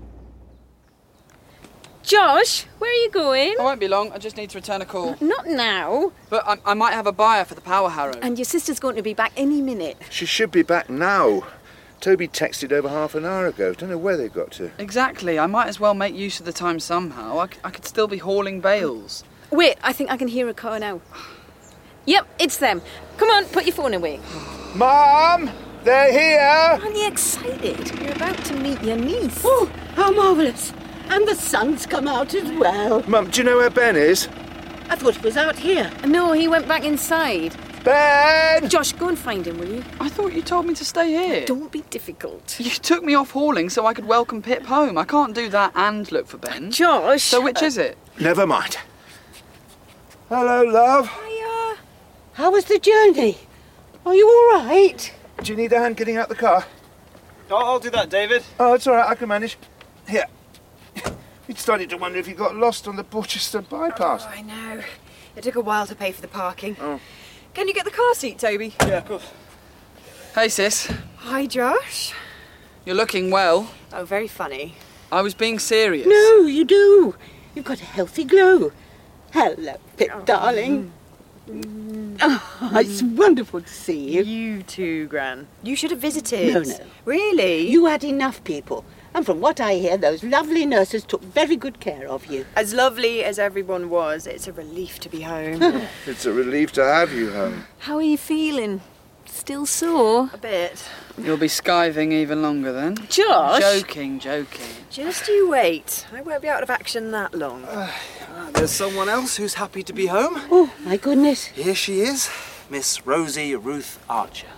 Josh, where are you going? I won't be long. I just need to return a call. Not now. But I might have a buyer for the power harrow. And your sister's going to be back any minute. She should be back now. Toby texted over half an hour ago. Don't know where they got to. Exactly. I might as well make use of the time somehow. I could still be hauling bales. Wait, I think I can hear a car now. Yep, it's them. Come on, put your phone away. Mum! They're here! Aren't you excited? You're about to meet your niece. Oh, how marvellous. And the sun's come out as well. Mum, do you know where Ben is? I thought he was out here. No, he went back inside. Ben! Josh, go and find him, will you? I thought you told me to stay here. Don't be difficult. You took me off hauling so I could welcome Pip home. I can't do that and look for Ben. Josh! So which is it? Never mind. Hello, love. Hiya. How was the journey? Are you all right? Do you need a hand getting out the car? I'll do that, David. Oh, it's all right. I can manage. Here. We'd started to wonder if you got lost on the Porchester bypass. Oh, I know. It took a while to pay for the parking. Oh. Can you get the car seat, Toby? Yeah, of course. Hey, sis. Hi, Josh. You're looking well. Oh, very funny. I was being serious. No, you do. You've got a healthy glow. Hello, Pip, darling. Oh, it's wonderful to see you. You too, Gran. You should have visited. No, no. Really? You had enough people. And from what I hear, those lovely nurses took very good care of you. As lovely as everyone was, it's a relief to be home. It's a relief to have you home. How are you feeling? Still sore? A bit. You'll be skiving even longer then. Josh! Joking. Just you wait. I won't be out of action that long. There's someone else who's happy to be home. Oh, my goodness. Here she is, Miss Rosie Ruth Archer.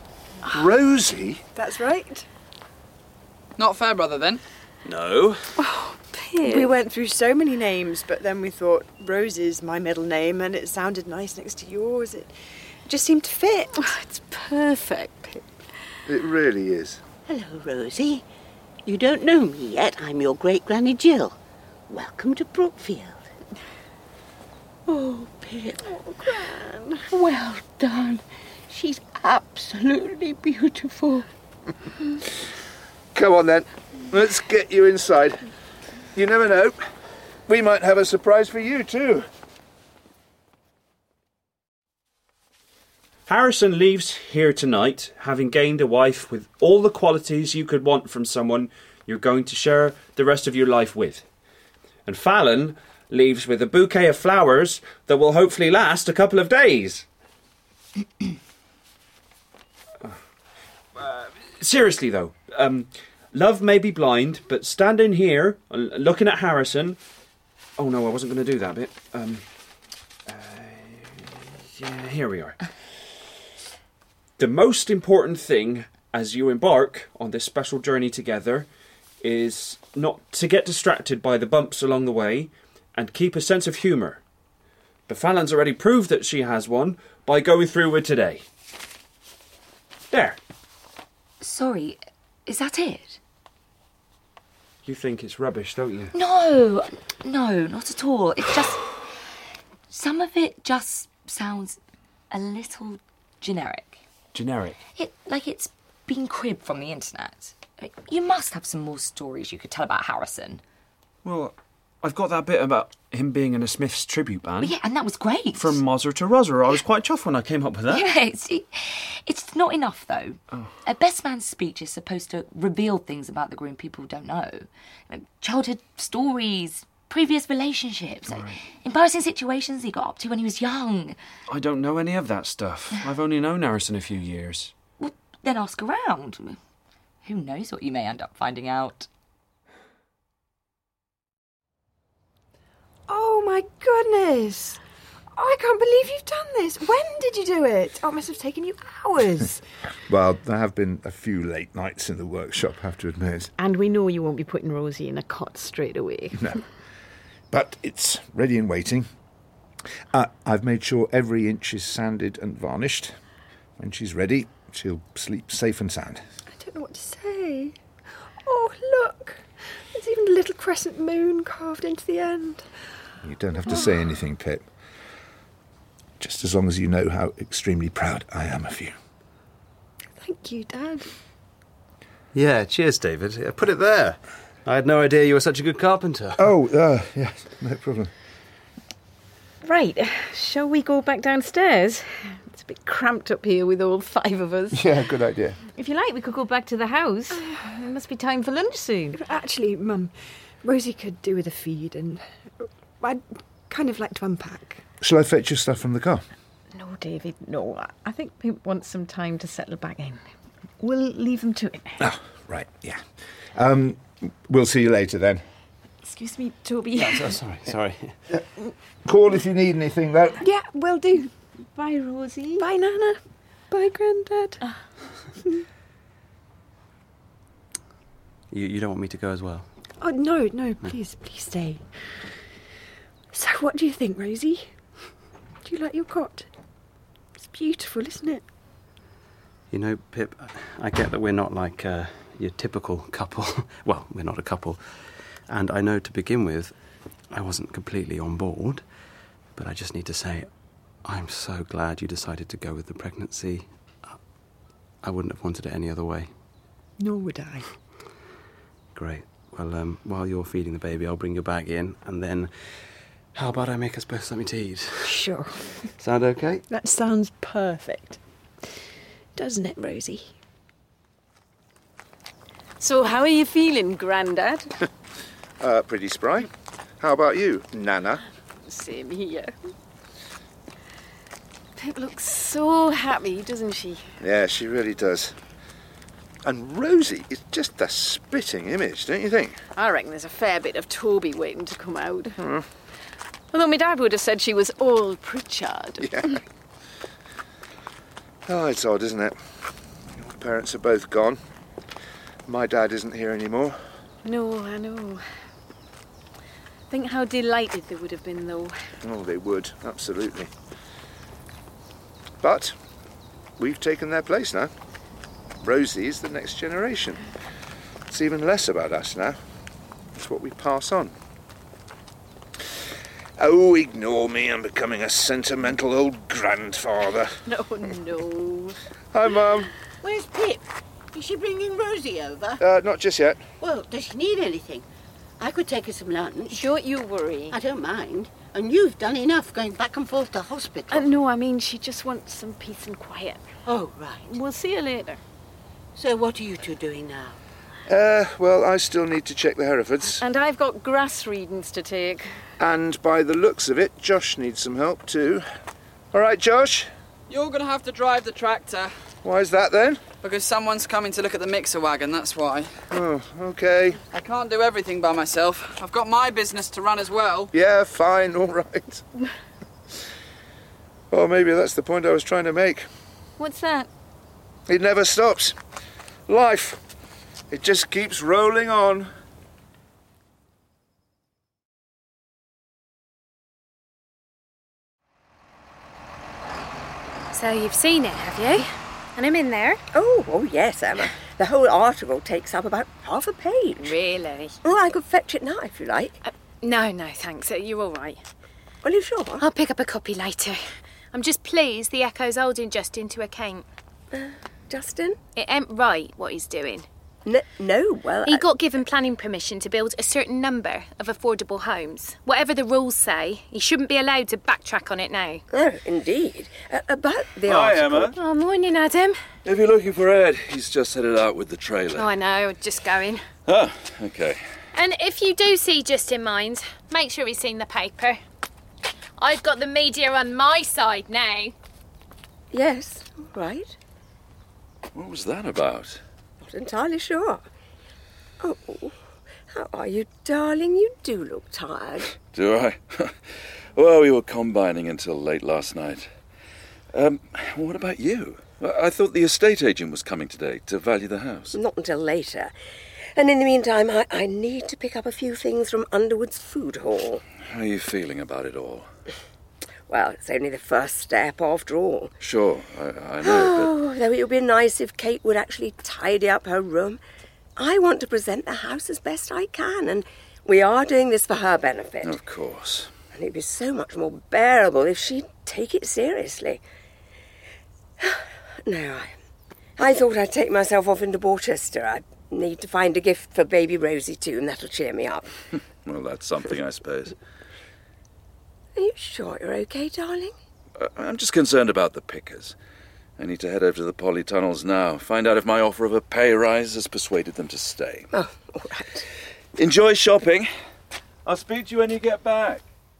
Rosie? That's right. Not fair, brother, then. No. Oh, Pip. We went through so many names, but then we thought Rose is my middle name and it sounded nice next to yours. It just seemed to fit. Oh, it's perfect, Pip. It really is. Hello, Rosie. You don't know me yet. I'm your great-granny Jill. Welcome to Brookfield. Oh, Pip. Oh, Gran. Well done. She's absolutely beautiful. Come on, then. Let's get you inside. You never know. We might have a surprise for you, too. Harrison leaves here tonight, having gained a wife with all the qualities you could want from someone you're going to share the rest of your life with. And Fallon leaves with a bouquet of flowers that will hopefully last a couple of days. Seriously, though, love may be blind, but standing here, looking at Harrison... Oh, no, I wasn't going to do that bit. Yeah, here we are. The most important thing as you embark on this special journey together is not to get distracted by the bumps along the way and keep a sense of humour. But Fallon's already proved that she has one by going through with today. There. Sorry, is that it? You think it's rubbish, don't you? No, not at all. It's just... some of it just sounds a little generic. Generic? It's been cribbed from the internet. You must have some more stories you could tell about Harrison. Well, I've got that bit about him being in a Smiths tribute band. Yeah, and that was great. From Mozzer to Ruzzer. I was quite chuffed when I came up with that. Yeah, it's not enough, though. Oh. A best man's speech is supposed to reveal things about the groom people don't know. Childhood stories, previous relationships, embarrassing situations he got up to when he was young. I don't know any of that stuff. I've only known Harrison a few years. Well, then ask around. Who knows what you may end up finding out. Oh my goodness! I can't believe you've done this. When did you do it? Oh, it must have taken you hours. Well, there have been a few late nights in the workshop, I have to admit. And we know you won't be putting Rosie in a cot straight away. No. But it's ready and waiting. I've made sure every inch is sanded and varnished. When she's ready, she'll sleep safe and sound. I don't know what to say. Oh, look. There's even a little crescent moon carved into the end. You don't have to say anything, Pip. Just as long as you know how extremely proud I am of you. Thank you, Dad. Yeah, cheers, David. Put it there. I had no idea you were such a good carpenter. Oh, yes, no problem. Right, shall we go back downstairs? It's a bit cramped up here with all 5 of us. Yeah, good idea. If you like, we could go back to the house. It must be time for lunch soon. Actually, Mum, Rosie could do with a feed and I'd kind of like to unpack. Shall I fetch your stuff from the car? No, David, no. I think Pip wants some time to settle back in. We'll leave them to it. Oh, right, yeah. We'll see you later then. Excuse me, Toby. Oh, sorry. Call if you need anything, though. Yeah, will do. Bye, Rosie. Bye, Nana. Bye, Grandad. You don't want me to go as well? Oh, no, please stay. So what do you think, Rosie? Do you like your cot? It's beautiful, isn't it? You know, Pip, I get that we're not like your typical couple. Well, we're not a couple. And I know to begin with, I wasn't completely on board. But I just need to say, I'm so glad you decided to go with the pregnancy. I wouldn't have wanted it any other way. Nor would I. Great. Well, while you're feeding the baby, I'll bring you back in, and then how about I make us both something to eat? Sure. Sound okay? That sounds perfect. Doesn't it, Rosie? So how are you feeling, Grandad? Pretty spry. How about you, Nana? Same here. Pip looks so happy, doesn't she? Yeah, she really does. And Rosie is just a spitting image, don't you think? I reckon there's a fair bit of Toby waiting to come out. Although my dad would have said she was old Pritchard. Yeah. Oh, it's odd, isn't it? Your parents are both gone. My dad isn't here anymore. No, I know. Think how delighted they would have been, though. Oh, they would, absolutely. But we've taken their place now. Rosie's the next generation. It's even less about us now. It's what we pass on. Oh, ignore me. I'm becoming a sentimental old grandfather. No. Hi, Mum. Where's Pip? Is she bringing Rosie over? Not just yet. Well, does she need anything? I could take her some lunch. Don't you worry. I don't mind. And you've done enough going back and forth to hospital. No, I mean, she just wants some peace and quiet. Oh, right. We'll see you later. So what are you two doing now? Well, I still need to check the Herefords. And I've got grass readings to take. And by the looks of it, Josh needs some help too. All right, Josh? You're going to have to drive the tractor. Why is that then? Because someone's coming to look at the mixer wagon, that's why. Oh, okay. I can't do everything by myself. I've got my business to run as well. Yeah, fine, all right. Well, maybe that's the point I was trying to make. What's that? It never stops. Life. It just keeps rolling on. So you've seen it, have you? And I'm in there? Oh, yes, Emma. The whole article takes up about half a page. Really? Oh, I could fetch it now if you like. No, thanks. You're all right. Are you sure? I'll pick up a copy later. I'm just pleased the Echo's holding Justin to account. Justin? It ain't right what he's doing. No, well... He got given planning permission to build a certain number of affordable homes. Whatever the rules say, he shouldn't be allowed to backtrack on it now. Oh, indeed. About the Hi, article... Emma. Oh, morning, Adam. If you're looking for Ed, he's just headed out with the trailer. Oh, I know, just going. Ah, okay. And if you do see Justin Mind, make sure he's seen the paper. I've got the media on my side now. Yes, right. What was that about? Not entirely sure. Oh, how are you, darling? You do look tired. Do I? Well, we were combining until late last night. What about you? I thought the estate agent was coming today to value the house. Not until later. And in the meantime, I need to pick up a few things from Underwood's food hall. How are you feeling about it all? Well, it's only the first step after all. Sure, I know, Though it would be nice if Kate would actually tidy up her room. I want to present the house as best I can, and we are doing this for her benefit. but... Of course. And it'd be so much more bearable if she'd take it seriously. No, I thought I'd take myself off into Borchester. I need to find a gift for baby Rosie too, and that'll cheer me up. Well, that's something, I suppose. Are you sure you're okay, darling? I'm just concerned about the pickers. I need to head over to the polytunnels now, find out if my offer of a pay rise has persuaded them to stay. Oh, all right. Enjoy shopping. I'll speak to you when you get back.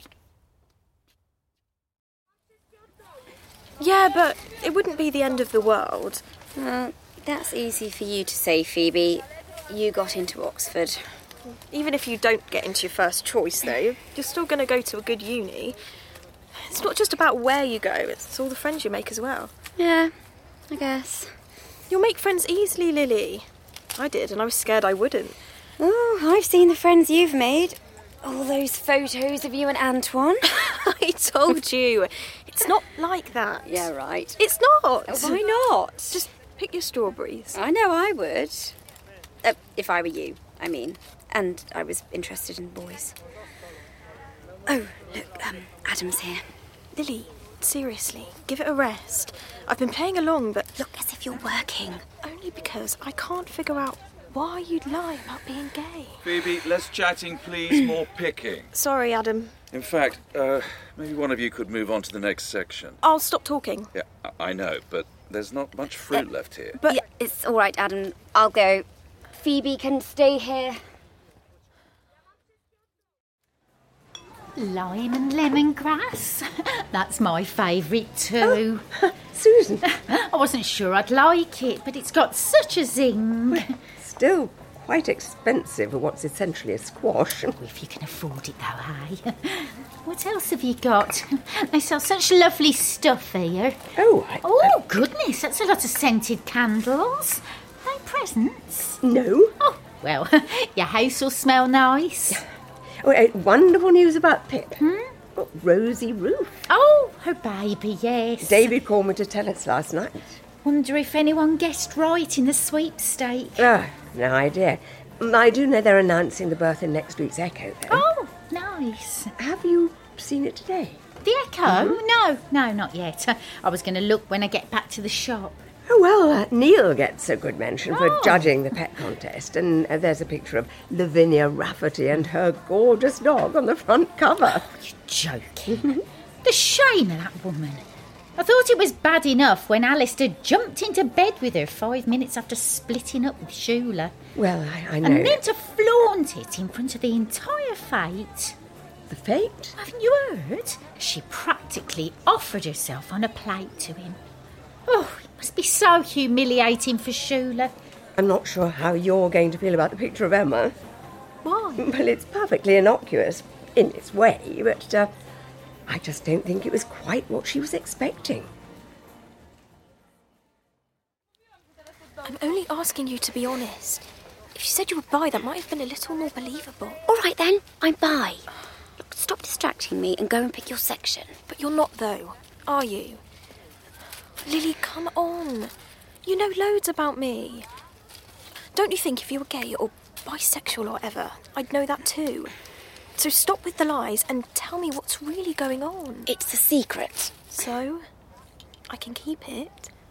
Yeah, but it wouldn't be the end of the world. That's easy for you to say, Phoebe. You got into Oxford. Even if you don't get into your first choice, though, you're still going to go to a good uni. It's not just about where you go, it's all the friends you make as well. Yeah, I guess. You'll make friends easily, Lily. I did, and I was scared I wouldn't. Oh, I've seen the friends you've made. All those photos of you and Antoine. I told you. It's not like that. Yeah, right. It's not. Why not? Just pick your strawberries. I know I would. If I were you, I mean. And I was interested in boys. Oh, look, Adam's here. Lily, seriously, give it a rest. I've been playing along, but... Look as if you're working. Only because I can't figure out why you'd lie about being gay. Phoebe, less chatting, please, more picking. Sorry, Adam. In fact, maybe one of you could move on to the next section. I'll stop talking. Yeah, I know, but there's not much fruit left here. But yeah, it's all right, Adam. I'll go. Phoebe can stay here. Lime and lemongrass. That's my favourite too. Oh, Susan. I wasn't sure I'd like it, but it's got such a zing. Still quite expensive for what's essentially a squash. If you can afford it though, eh? What else have you got? They sell such lovely stuff here. Oh, goodness, that's a lot of scented candles. Are they presents? No. Oh, well, your house will smell nice. Oh, wonderful news about Pip. Rosie Roof. Oh, her baby, yes. David called me to tell us last night. Wonder if anyone guessed right in the sweepstake. Ah, no idea. I do know they're announcing the birth in next week's Echo, though. Oh, nice. Have you seen it today? The Echo? No, not yet. I was going to look when I get back to the shop. Oh, well, Neil gets a good mention for judging the pet contest, and there's a picture of Lavinia Rafferty and her gorgeous dog on the front cover. You're joking. The shame of that woman. I thought it was bad enough when Alistair jumped into bed with her 5 minutes after splitting up with Shula. Well, I know. And then to flaunt it in front of the entire fete. The fete? Haven't you heard? She practically offered herself on a plate to him. Oh, it must be so humiliating for Shula. I'm not sure how you're going to feel about the picture of Emma. Why? Well, it's perfectly innocuous in its way, but I just don't think it was quite what she was expecting. I'm only asking you to be honest. If you said you would buy, that might have been a little more believable. All right, then. I'm by. Look, stop distracting me and go and pick your section. But you're not, though, are you? Lily, come on. You know loads about me. Don't you think if you were gay or bisexual or whatever, I'd know that too? So stop with the lies and tell me what's really going on. It's a secret. So? I can keep it?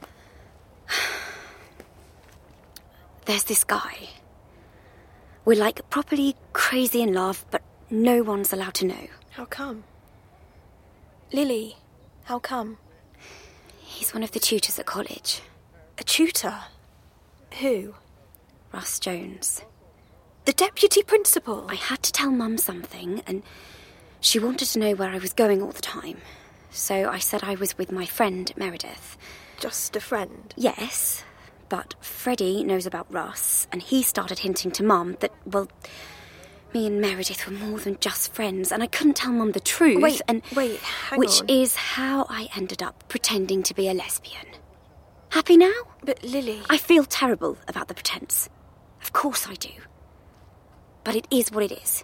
There's this guy. We're like properly crazy in love, but no one's allowed to know. How come? Lily, how come? He's one of the tutors at college. A tutor? Who? Russ Jones. The deputy principal? I had to tell Mum something, and she wanted to know where I was going all the time. So I said I was with my friend Meredith. Just a friend? Yes, but Freddie knows about Russ, and he started hinting to Mum that, well, me and Meredith were more than just friends, and I couldn't tell Mum the truth. Wait, hang on. Is how I ended up pretending to be a lesbian. Happy now? But Lily... I feel terrible about the pretense. Of course I do. But it is what it is.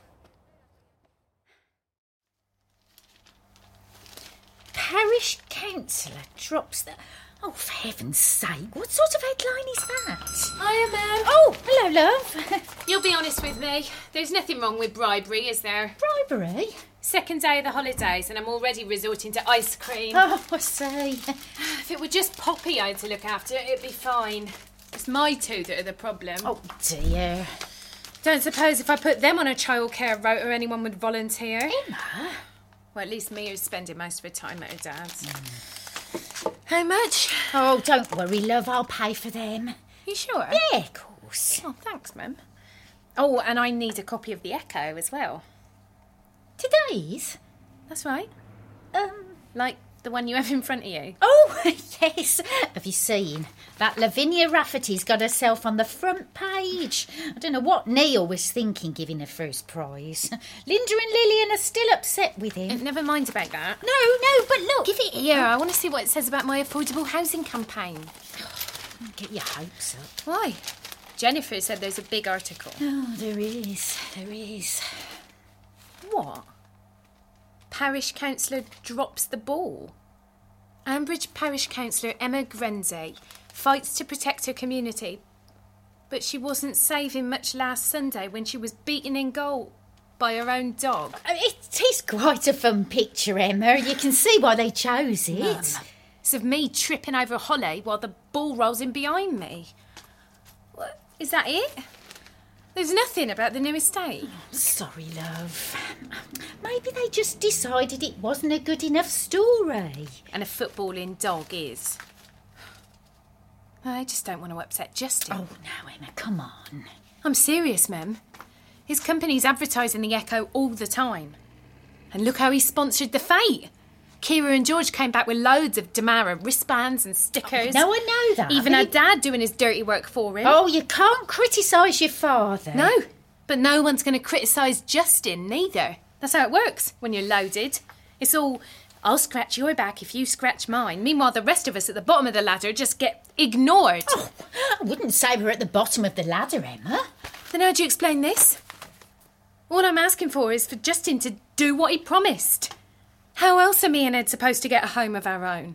Parish councillor drops the... Oh, for heaven's sake, what sort of headline is that? Hiya, Mel. Oh, hello, love. You'll be honest with me. There's nothing wrong with bribery, is there? Bribery? Second day of the holidays and I'm already resorting to ice cream. Oh, I see. If it were just Poppy I had to look after, it'd be fine. It's my two that are the problem. Oh, dear. Don't suppose if I put them on a childcare rota anyone would volunteer. Emma? Well, at least Mia's spending most of her time at her dad's. How much? Oh, don't worry, love. I'll pay for them. You sure? Yeah, of course. Oh, thanks, Mum. Oh, and I need a copy of the Echo as well. Today's? That's right. Like the one you have in front of you. Oh, yes. Have you seen? That Lavinia Rafferty's got herself on the front page. I don't know what Neil was thinking giving her first prize. Linda and Lillian are still upset with him. Never mind about that. No, but look. Give it here. I want to see what it says about my affordable housing campaign. Get your hopes up. Why? Jennifer said there's a big article. Oh, there is. What? Parish councillor drops the ball. Ambridge Parish councillor Emma Grenze fights to protect her community, but she wasn't saving much last Sunday when she was beaten in goal by her own dog. It is quite a fun picture, Emma. You can see why they chose it. Mum, it's of me tripping over Holly while the ball rolls in behind me. What, is that it? There's nothing about the new estate. Sorry, love. Maybe they just decided it wasn't a good enough story. And a footballing dog is. I just don't want to upset Justin. Oh, no, Emma, come on. I'm serious, Mem. His company's advertising the Echo all the time. And look how he sponsored the Fete. Kira and George came back with loads of Damara wristbands and stickers. Oh, no, I know that. Even her dad doing his dirty work for him. Oh, you can't criticise your father. No, but no one's going to criticise Justin neither. That's how it works when you're loaded. It's all, I'll scratch your back if you scratch mine. Meanwhile, the rest of us at the bottom of the ladder just get ignored. Oh, I wouldn't say we're at the bottom of the ladder, Emma. Then how do you explain this? All I'm asking for is for Justin to do what he promised. How else are me and Ed supposed to get a home of our own?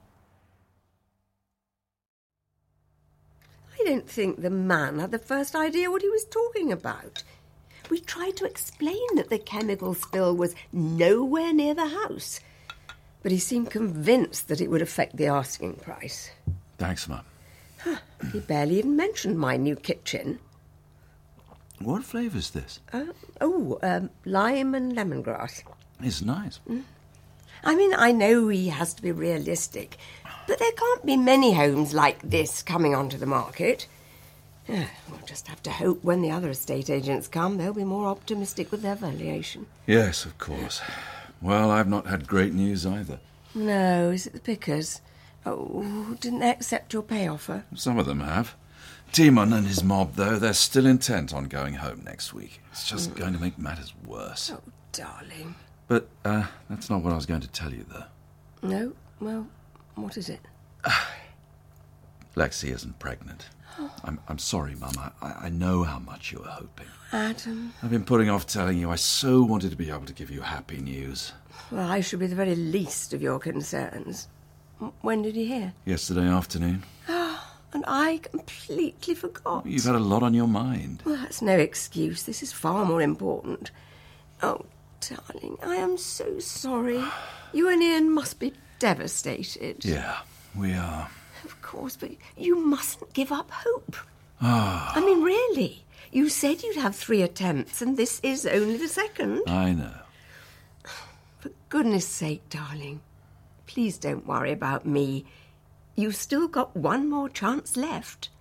I don't think the man had the first idea what he was talking about. We tried to explain that the chemical spill was nowhere near the house, but he seemed convinced that it would affect the asking price. Thanks, Mum. He barely even mentioned my new kitchen. What flavour's this? Lime and lemongrass. It's nice. I mean, I know he has to be realistic, but there can't be many homes like this coming onto the market. We'll just have to hope when the other estate agents come, they'll be more optimistic with their valuation. Yes, of course. Well, I've not had great news either. No, is it the Pickers? Oh, didn't they accept your pay offer? Some of them have. Timon and his mob, though, they're still intent on going home next week. It's just going to make matters worse. Oh, darling. But that's not what I was going to tell you, though. No? Well, what is it? Lexi isn't pregnant. I'm sorry, Mum. I know how much you were hoping. Adam. I've been putting off telling you. I so wanted to be able to give you happy news. Well, I should be the very least of your concerns. When did you hear? Yesterday afternoon. And I completely forgot. You've had a lot on your mind. Well, that's no excuse. This is far more important. Oh, darling, I am so sorry. You and Ian must be devastated. Yeah, we are. Of course, but you mustn't give up hope. Ah, I mean, really. You said you'd have 3 attempts, and this is only the second. I know. For goodness sake, darling, please don't worry about me. You've still got one more chance left.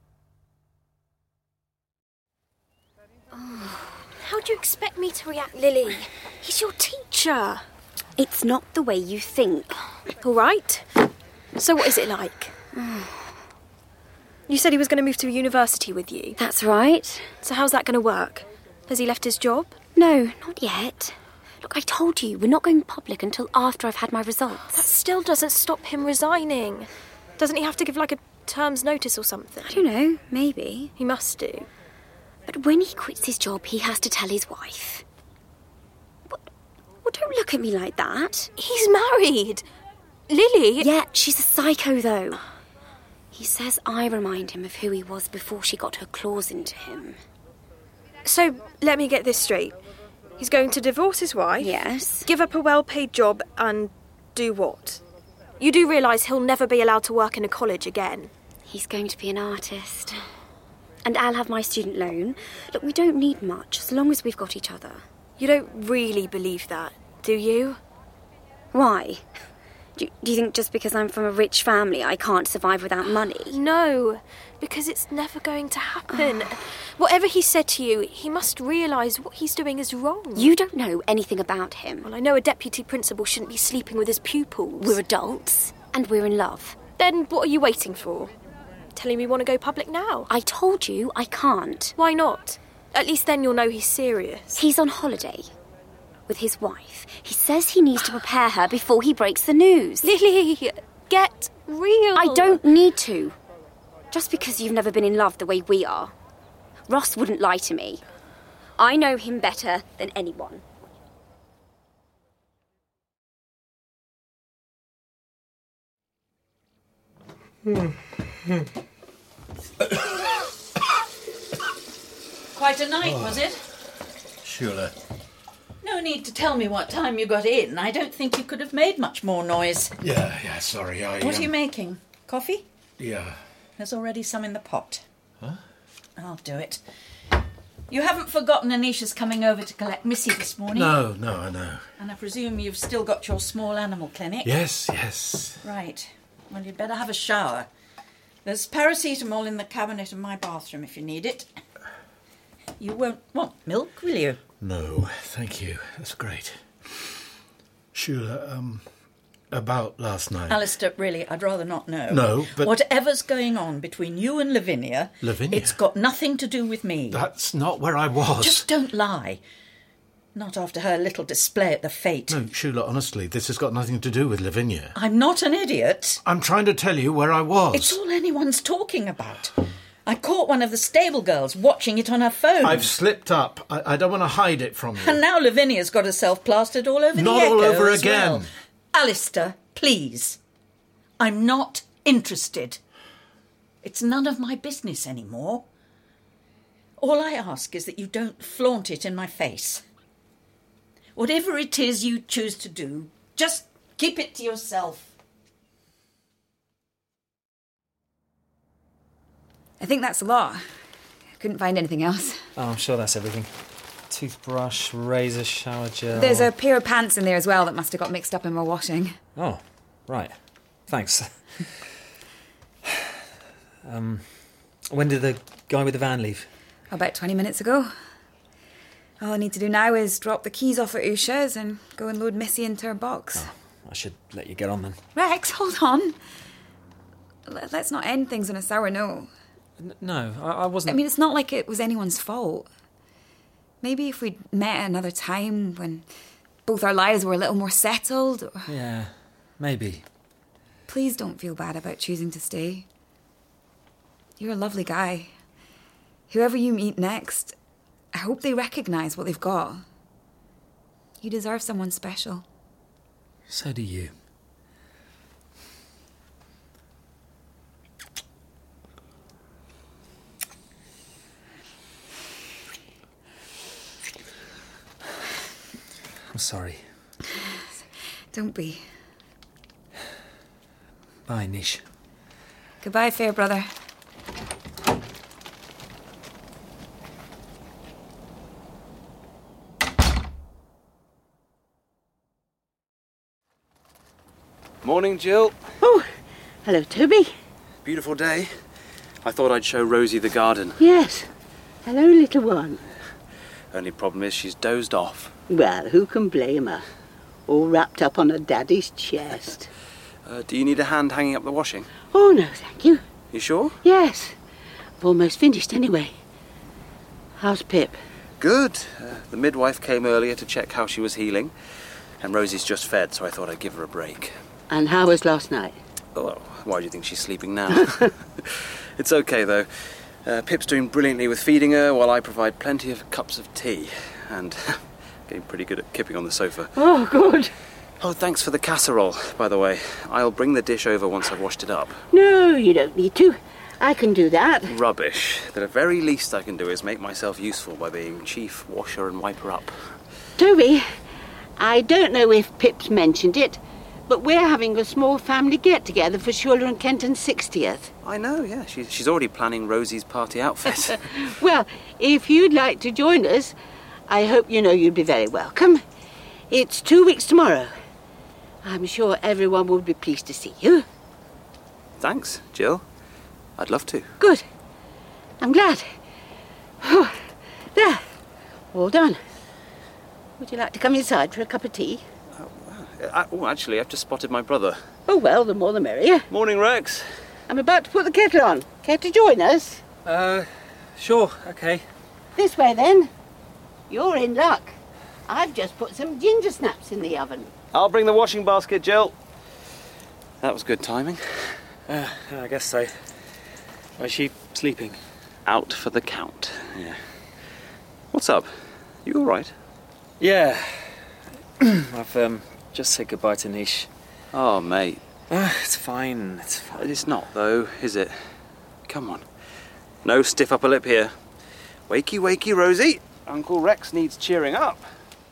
How do you expect me to react, Lily? He's your teacher. It's not the way you think. All right. So what is it like? You said he was going to move to university with you. That's right. So how's that going to work? Has he left his job? No, not yet. Look, I told you, we're not going public until after I've had my results. That still doesn't stop him resigning. Doesn't he have to give, like, a term's notice or something? I don't know, maybe. He must do. But when he quits his job, he has to tell his wife. Well, don't look at me like that. He's married. Lily... Yeah, she's a psycho, though. He says I remind him of who he was before she got her claws into him. So, let me get this straight. He's going to divorce his wife? Yes. Give up a well-paid job and do what? You do realise he'll never be allowed to work in a college again? He's going to be an artist. And I'll have my student loan. Look, we don't need much, as long as we've got each other. You don't really believe that, do you? Why? Do you think just because I'm from a rich family I can't survive without money? No, because it's never going to happen. Whatever he said to you, he must realise what he's doing is wrong. You don't know anything about him. Well, I know a deputy principal shouldn't be sleeping with his pupils. We're adults, and we're in love. Then what are you waiting for? Telling me you want to go public now? I told you I can't. Why not? At least then you'll know he's serious. He's on holiday with his wife. He says he needs to prepare her before he breaks the news. Lily, get real. I don't need to. Just because you've never been in love the way we are. Ross wouldn't lie to me. I know him better than anyone. Quite a night, was it? Sure. No need to tell me what time you got in. I don't think you could have made much more noise. Yeah, sorry. What are you making? Coffee? Yeah. There's already some in the pot. Huh? I'll do it. You haven't forgotten Anisha's coming over to collect Missy this morning? No, I know. And I presume you've still got your small animal clinic? Yes. Right. Well, you'd better have a shower. There's paracetamol in the cabinet in my bathroom if you need it. You won't want milk, will you? No, thank you. That's great. Shula, about last night. Alistair, really, I'd rather not know. No, but... Whatever's going on between you and Lavinia... Lavinia? It's got nothing to do with me. That's not where I was. Just don't lie. Not after her little display at the fete. No, Shula, honestly, this has got nothing to do with Lavinia. I'm not an idiot. I'm trying to tell you where I was. It's all anyone's talking about. I caught one of the stable girls watching it on her phone. I've slipped up. I don't want to hide it from you. And now Lavinia's got herself plastered all over Not the Echo all over as again. Well. Alistair, please. I'm not interested. It's none of my business anymore. All I ask is that you don't flaunt it in my face. Whatever it is you choose to do, just keep it to yourself. I think that's a lot. I couldn't find anything else. Oh, I'm sure that's everything. Toothbrush, razor, shower gel... There's a pair of pants in there as well that must have got mixed up in my washing. Oh, right. Thanks. When did the guy with the van leave? About 20 minutes ago. All I need to do now is drop the keys off at Usha's and go and load Missy into her box. Oh, I should let you get on then. Rex, hold on. Let's not end things on a sour note. No, I wasn't... I mean, it's not like it was anyone's fault. Maybe if we'd met at another time when both our lives were a little more settled... Or... Yeah, maybe. Please don't feel bad about choosing to stay. You're a lovely guy. Whoever you meet next, I hope they recognise what they've got. You deserve someone special. So do you. sorry. Don't be. Bye, Nish. Goodbye, fair brother. Morning, Jill. Oh, hello, Toby. Beautiful day. I thought I'd show Rosie the garden. Yes. Hello, little one. Only problem is she's dozed off. Well, who can blame her? All wrapped up on her daddy's chest. Do you need a hand hanging up the washing? Oh, no, thank you. You sure? Yes. I've almost finished anyway. How's Pip? Good. The midwife came earlier to check how she was healing. And Rosie's just fed, so I thought I'd give her a break. And how was last night? Oh, why do you think she's sleeping now? It's okay, though. Pip's doing brilliantly with feeding her, while I provide plenty of cups of tea. And getting pretty good at kipping on the sofa. Oh, good. Oh, thanks for the casserole, by the way. I'll bring the dish over once I've washed it up. No, you don't need to. I can do that. Rubbish. The very least I can do is make myself useful by being chief washer and wiper-up. Toby, I don't know if Pip's mentioned it, but we're having a small family get-together for Shula and Kenton's 60th. I know, yeah. She's already planning Rosie's party outfit. Well, if you'd like to join us, I hope you know you'd be very welcome. It's 2 weeks tomorrow. I'm sure everyone will be pleased to see you. Thanks, Jill. I'd love to. Good. I'm glad. There. All done. Would you like to come inside for a cup of tea? Actually, I've just spotted my brother. Oh, well, the more the merrier. Morning, Rex. I'm about to put the kettle on. Care to join us? Sure, okay. This way, then. You're in luck. I've just put some ginger snaps in the oven. I'll bring the washing basket, Jill. That was good timing. I guess so. Is she sleeping? Out for the count, yeah. What's up? You all right? Yeah. I've just said goodbye to Nish. Oh, mate. It's fine, it's fine. It's not, though, is it? Come on. No stiff upper lip here. Wakey, wakey, Rosie. Uncle Rex needs cheering up.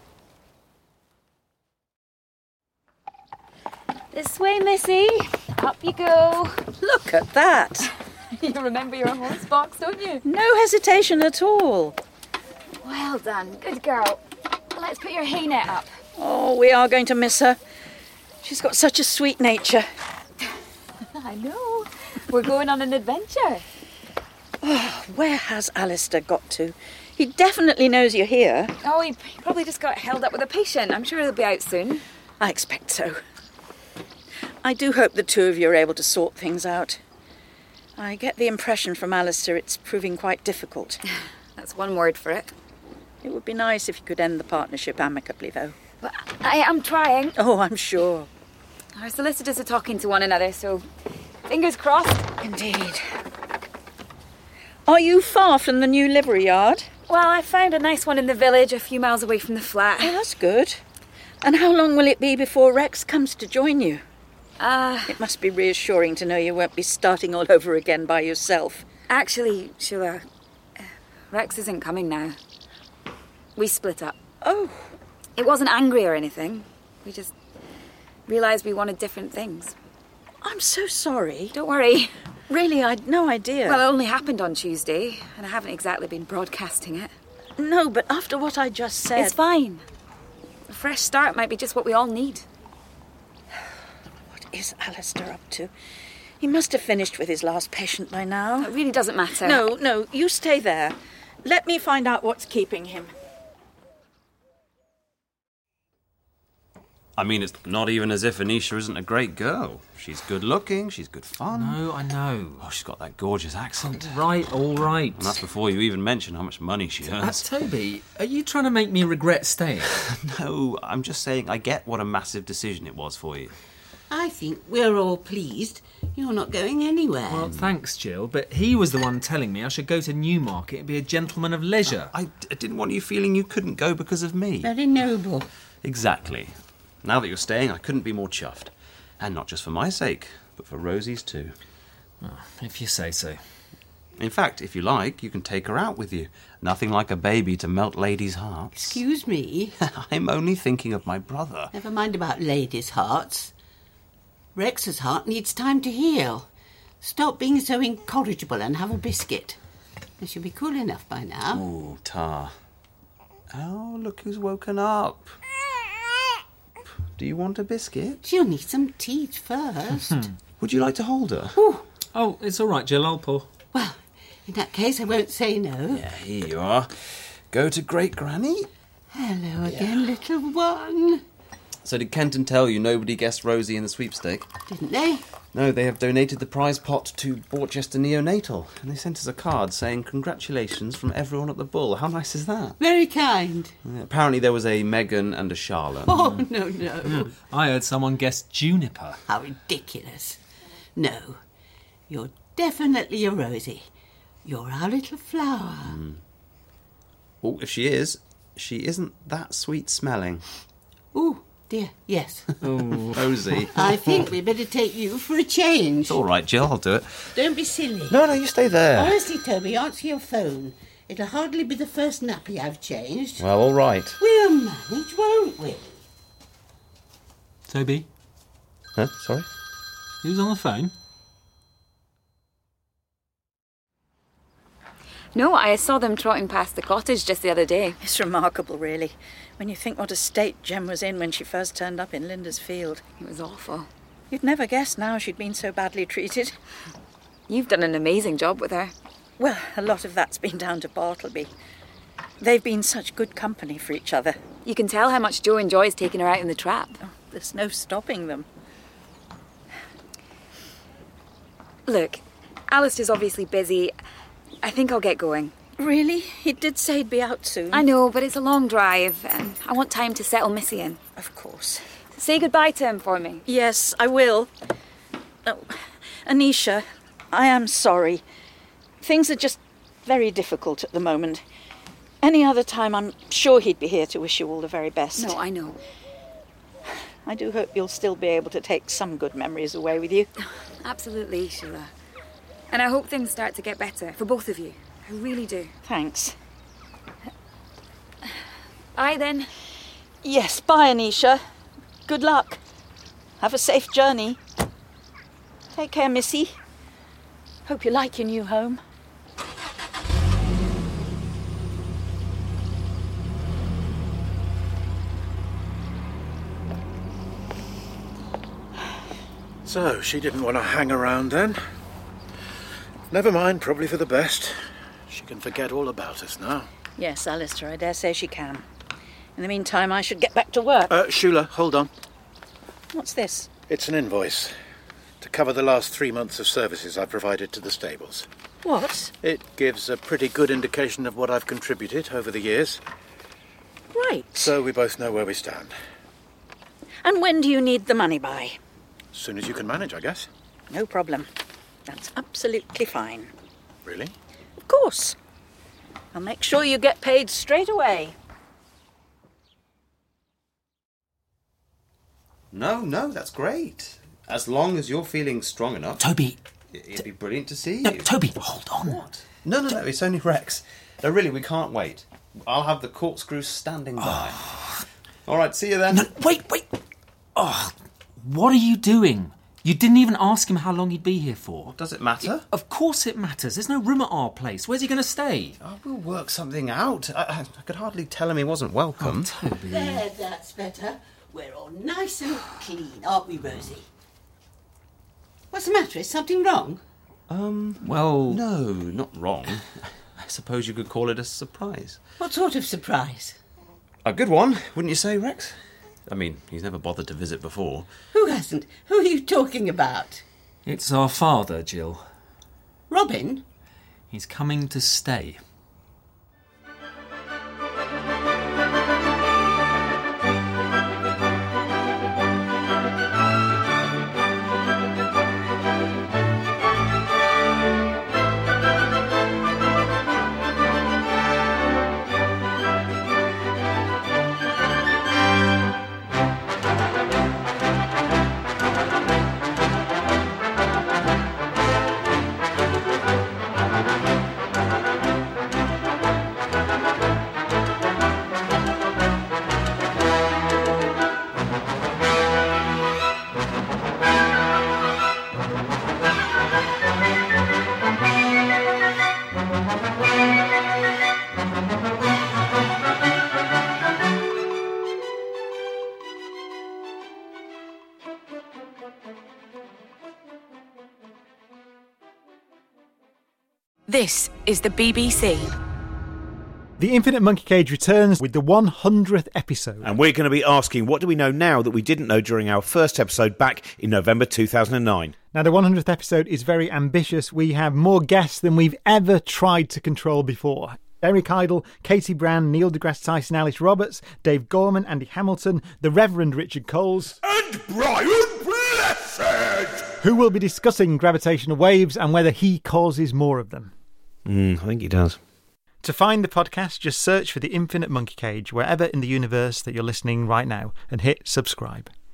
This way, Missy. Up you go. Look at that. You remember your horse box, don't you? No hesitation at all. Well done. Good girl. Let's put your hay net up. Oh, we are going to miss her. She's got such a sweet nature. I know. We're going on an adventure. Oh, where has Alistair got to? He definitely knows you're here. Oh, he probably just got held up with a patient. I'm sure he'll be out soon. I expect so. I do hope the two of you are able to sort things out. I get the impression from Alistair it's proving quite difficult. That's one word for it. It would be nice if you could end the partnership amicably, though. But I am trying. Oh, I'm sure. Our solicitors are talking to one another, so fingers crossed. Indeed. Are you far from the new livery yard? Well, I found a nice one in the village a few miles away from the flat. Oh, that's good. And how long will it be before Rex comes to join you? It must be reassuring to know you won't be starting all over again by yourself. Actually, Shula, Rex isn't coming now. We split up. Oh. It wasn't angry or anything. We just realised we wanted different things. I'm so sorry. Don't worry. Really, I'd no idea. Well, it only happened on Tuesday, and I haven't exactly been broadcasting it. No, but after what I just said... It's fine. A fresh start might be just what we all need. What is Alistair up to? He must have finished with his last patient by now. It really doesn't matter. No, you stay there. Let me find out what's keeping him. I mean, it's not even as if Anisha isn't a great girl. She's good looking, she's good fun. No, I know. Oh, she's got that gorgeous accent. Right, all right. And that's before you even mention how much money she earns. Toby, are you trying to make me regret staying? No, I'm just saying I get what a massive decision it was for you. I think we're all pleased. You're not going anywhere. Well, thanks, Jill, but he was the one telling me I should go to Newmarket and be a gentleman of leisure. I didn't want you feeling you couldn't go because of me. Very noble. Exactly. Now that you're staying, I couldn't be more chuffed. And not just for my sake, but for Rosie's too. Oh, if you say so. In fact, if you like, you can take her out with you. Nothing like a baby to melt ladies' hearts. Excuse me? I'm only thinking of my brother. Never mind about ladies' hearts. Rex's heart needs time to heal. Stop being so incorrigible and have a biscuit. It should be cool enough by now. Oh, Tar. Oh, look who's woken up. Do you want a biscuit? She'll need some teeth first. Would you like to hold her? Oh, it's all right, Jill. I'll pour. Well, in that case, I won't say no. Yeah, here you are. Go to Great Granny. Hello again, little one. So did Kenton tell you nobody guessed Rosie in the sweepstake? Didn't they? No, they have donated the prize pot to Borchester Neonatal, and they sent us a card saying congratulations from everyone at the Bull. How nice is that? Very kind. Apparently there was a Megan and a Charlotte. Oh, no. I heard someone guess Juniper. How ridiculous. No, you're definitely a Rosie. You're our little flower. Oh, if she is, she isn't that sweet-smelling. Oh, dear, yes. Oh, Rosie. I think we'd better take you for a change. It's all right, Jill, I'll do it. Don't be silly. No, you stay there. Honestly, Toby, answer your phone. It'll hardly be the first nappy I've changed. Well, all right. We'll manage, won't we? Toby? Huh? Sorry? Who's on the phone? No, I saw them trotting past the cottage just the other day. It's remarkable, really, when you think what a state Jem was in when she first turned up in Linda's field. It was awful. You'd never guess now she'd been so badly treated. You've done an amazing job with her. Well, a lot of that's been down to Bartleby. They've been such good company for each other. You can tell how much Joe enjoys taking her out in the trap. Oh, there's no stopping them. Look, Alistair's obviously busy. I think I'll get going. Really? He did say he'd be out soon. I know, but it's a long drive, and I want time to settle Missy in. Of course. Say goodbye to him for me. Yes, I will. Oh, Anisha, I am sorry. Things are just very difficult at the moment. Any other time, I'm sure he'd be here to wish you all the very best. No, I know. I do hope you'll still be able to take some good memories away with you. Absolutely, Sheila. And I hope things start to get better for both of you. I really do. Thanks. Bye, then. Yes, bye, Anisha. Good luck. Have a safe journey. Take care, Missy. Hope you like your new home. So, she didn't want to hang around then? Never mind, probably for the best. She can forget all about us now. Yes, Alistair, I dare say she can. In the meantime, I should get back to work. Shula, hold on. What's this? It's an invoice to cover the last 3 months of services I've provided to the stables. What? It gives a pretty good indication of what I've contributed over the years. Right. So we both know where we stand. And when do you need the money by? As soon as you can manage, I guess. No problem. That's absolutely fine. Really? Of course. I'll make sure you get paid straight away. No, that's great. As long as you're feeling strong enough. Toby! It'd be brilliant to see No, you. Toby, hold on. What? No, it's only Rex. No, really, we can't wait. I'll have the corkscrew standing by. All right, see you then. No, wait. Oh, what are you doing? You didn't even ask him how long he'd be here for. Does it matter? Of course it matters. There's no room at our place. Where's he going to stay? Oh, we'll work something out. I could hardly tell him he wasn't welcome. Oh, Toby. There, that's better. We're all nice and clean, aren't we, Rosie? What's the matter? Is something wrong? Well... No, not wrong. I suppose you could call it a surprise. What sort of surprise? A good one, wouldn't you say, Rex? I mean, he's never bothered to visit before. Who hasn't? Who are you talking about? It's our father, Jill. Robin? He's coming to stay. This is the BBC. The Infinite Monkey Cage returns with the 100th episode. And we're going to be asking, what do we know now that we didn't know during our first episode back in November 2009? Now, the 100th episode is very ambitious. We have more guests than we've ever tried to control before. Eric Idle, Katie Brown, Neil deGrasse Tyson, Alice Roberts, Dave Gorman, Andy Hamilton, the Reverend Richard Coles, and Brian Blessed, who will be discussing gravitational waves and whether he causes more of them. I think he does. To find the podcast, just search for The Infinite Monkey Cage wherever in the universe that you're listening right now and hit subscribe.